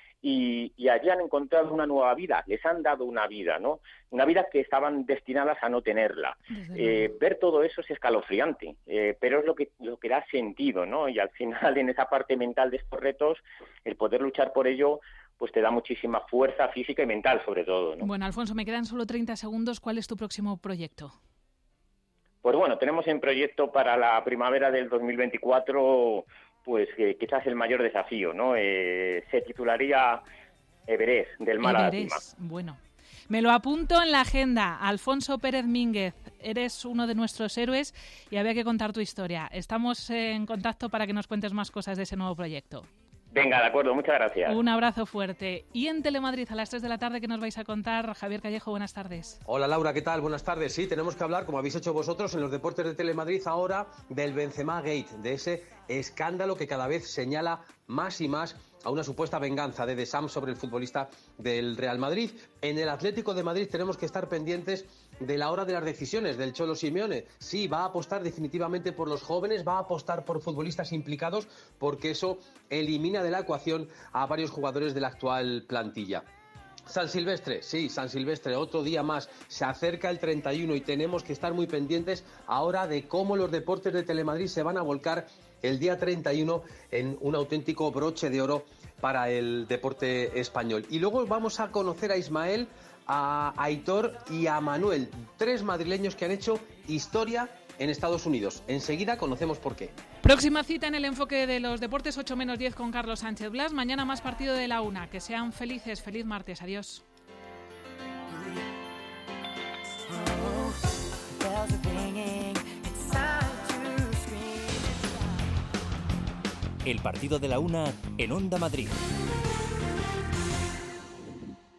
Y allí han encontrado una nueva vida, les han dado una vida, ¿no? Una vida que estaban destinadas a no tenerla. Ver todo eso es escalofriante, pero es lo que da sentido, ¿no? Y al final, en esa parte mental de estos retos, el poder luchar por ello, pues te da muchísima fuerza física y mental, sobre todo, ¿no? Bueno, Alfonso, me quedan solo 30 segundos. ¿Cuál es tu próximo proyecto? Pues bueno, tenemos en proyecto para la primavera del 2024... pues quizás el mayor desafío, ¿no? Se titularía Everest, del mar a la cima. Bueno, me lo apunto en la agenda. Alfonso Pérez Mínguez, eres uno de nuestros héroes y había que contar tu historia. Estamos en contacto para que nos cuentes más cosas de ese nuevo proyecto. Venga, de acuerdo, muchas gracias. Un abrazo fuerte. Y en Telemadrid a las 3 de la tarde, ¿qué nos vais a contar? Javier Callejo, buenas tardes. Hola Laura, ¿qué tal? Buenas tardes. Sí, tenemos que hablar, como habéis hecho vosotros en los deportes de Telemadrid ahora, del Benzema Gate, de ese escándalo que cada vez señala más y más a una supuesta venganza de Deschamps sobre el futbolista del Real Madrid. En el Atlético de Madrid tenemos que estar pendientes de la hora de las decisiones del Cholo Simeone. Sí, va a apostar definitivamente por los jóvenes, va a apostar por futbolistas implicados, porque eso elimina de la ecuación a varios jugadores de la actual plantilla. San Silvestre, sí, San Silvestre, otro día más, se acerca el 31 y tenemos que estar muy pendientes ahora de cómo los deportes de Telemadrid se van a volcar el día 31 en un auténtico broche de oro para el deporte español. Y luego vamos a conocer a Ismael, a Aitor y a Manuel, 3 madrileños que han hecho historia en Estados Unidos. Enseguida conocemos por qué. Próxima cita en el enfoque de los deportes, 8 menos 10 con Carlos Sánchez Blas. Mañana más partido de la 1. Que sean felices. Feliz martes. Adiós. El partido de la 1 en Onda Madrid.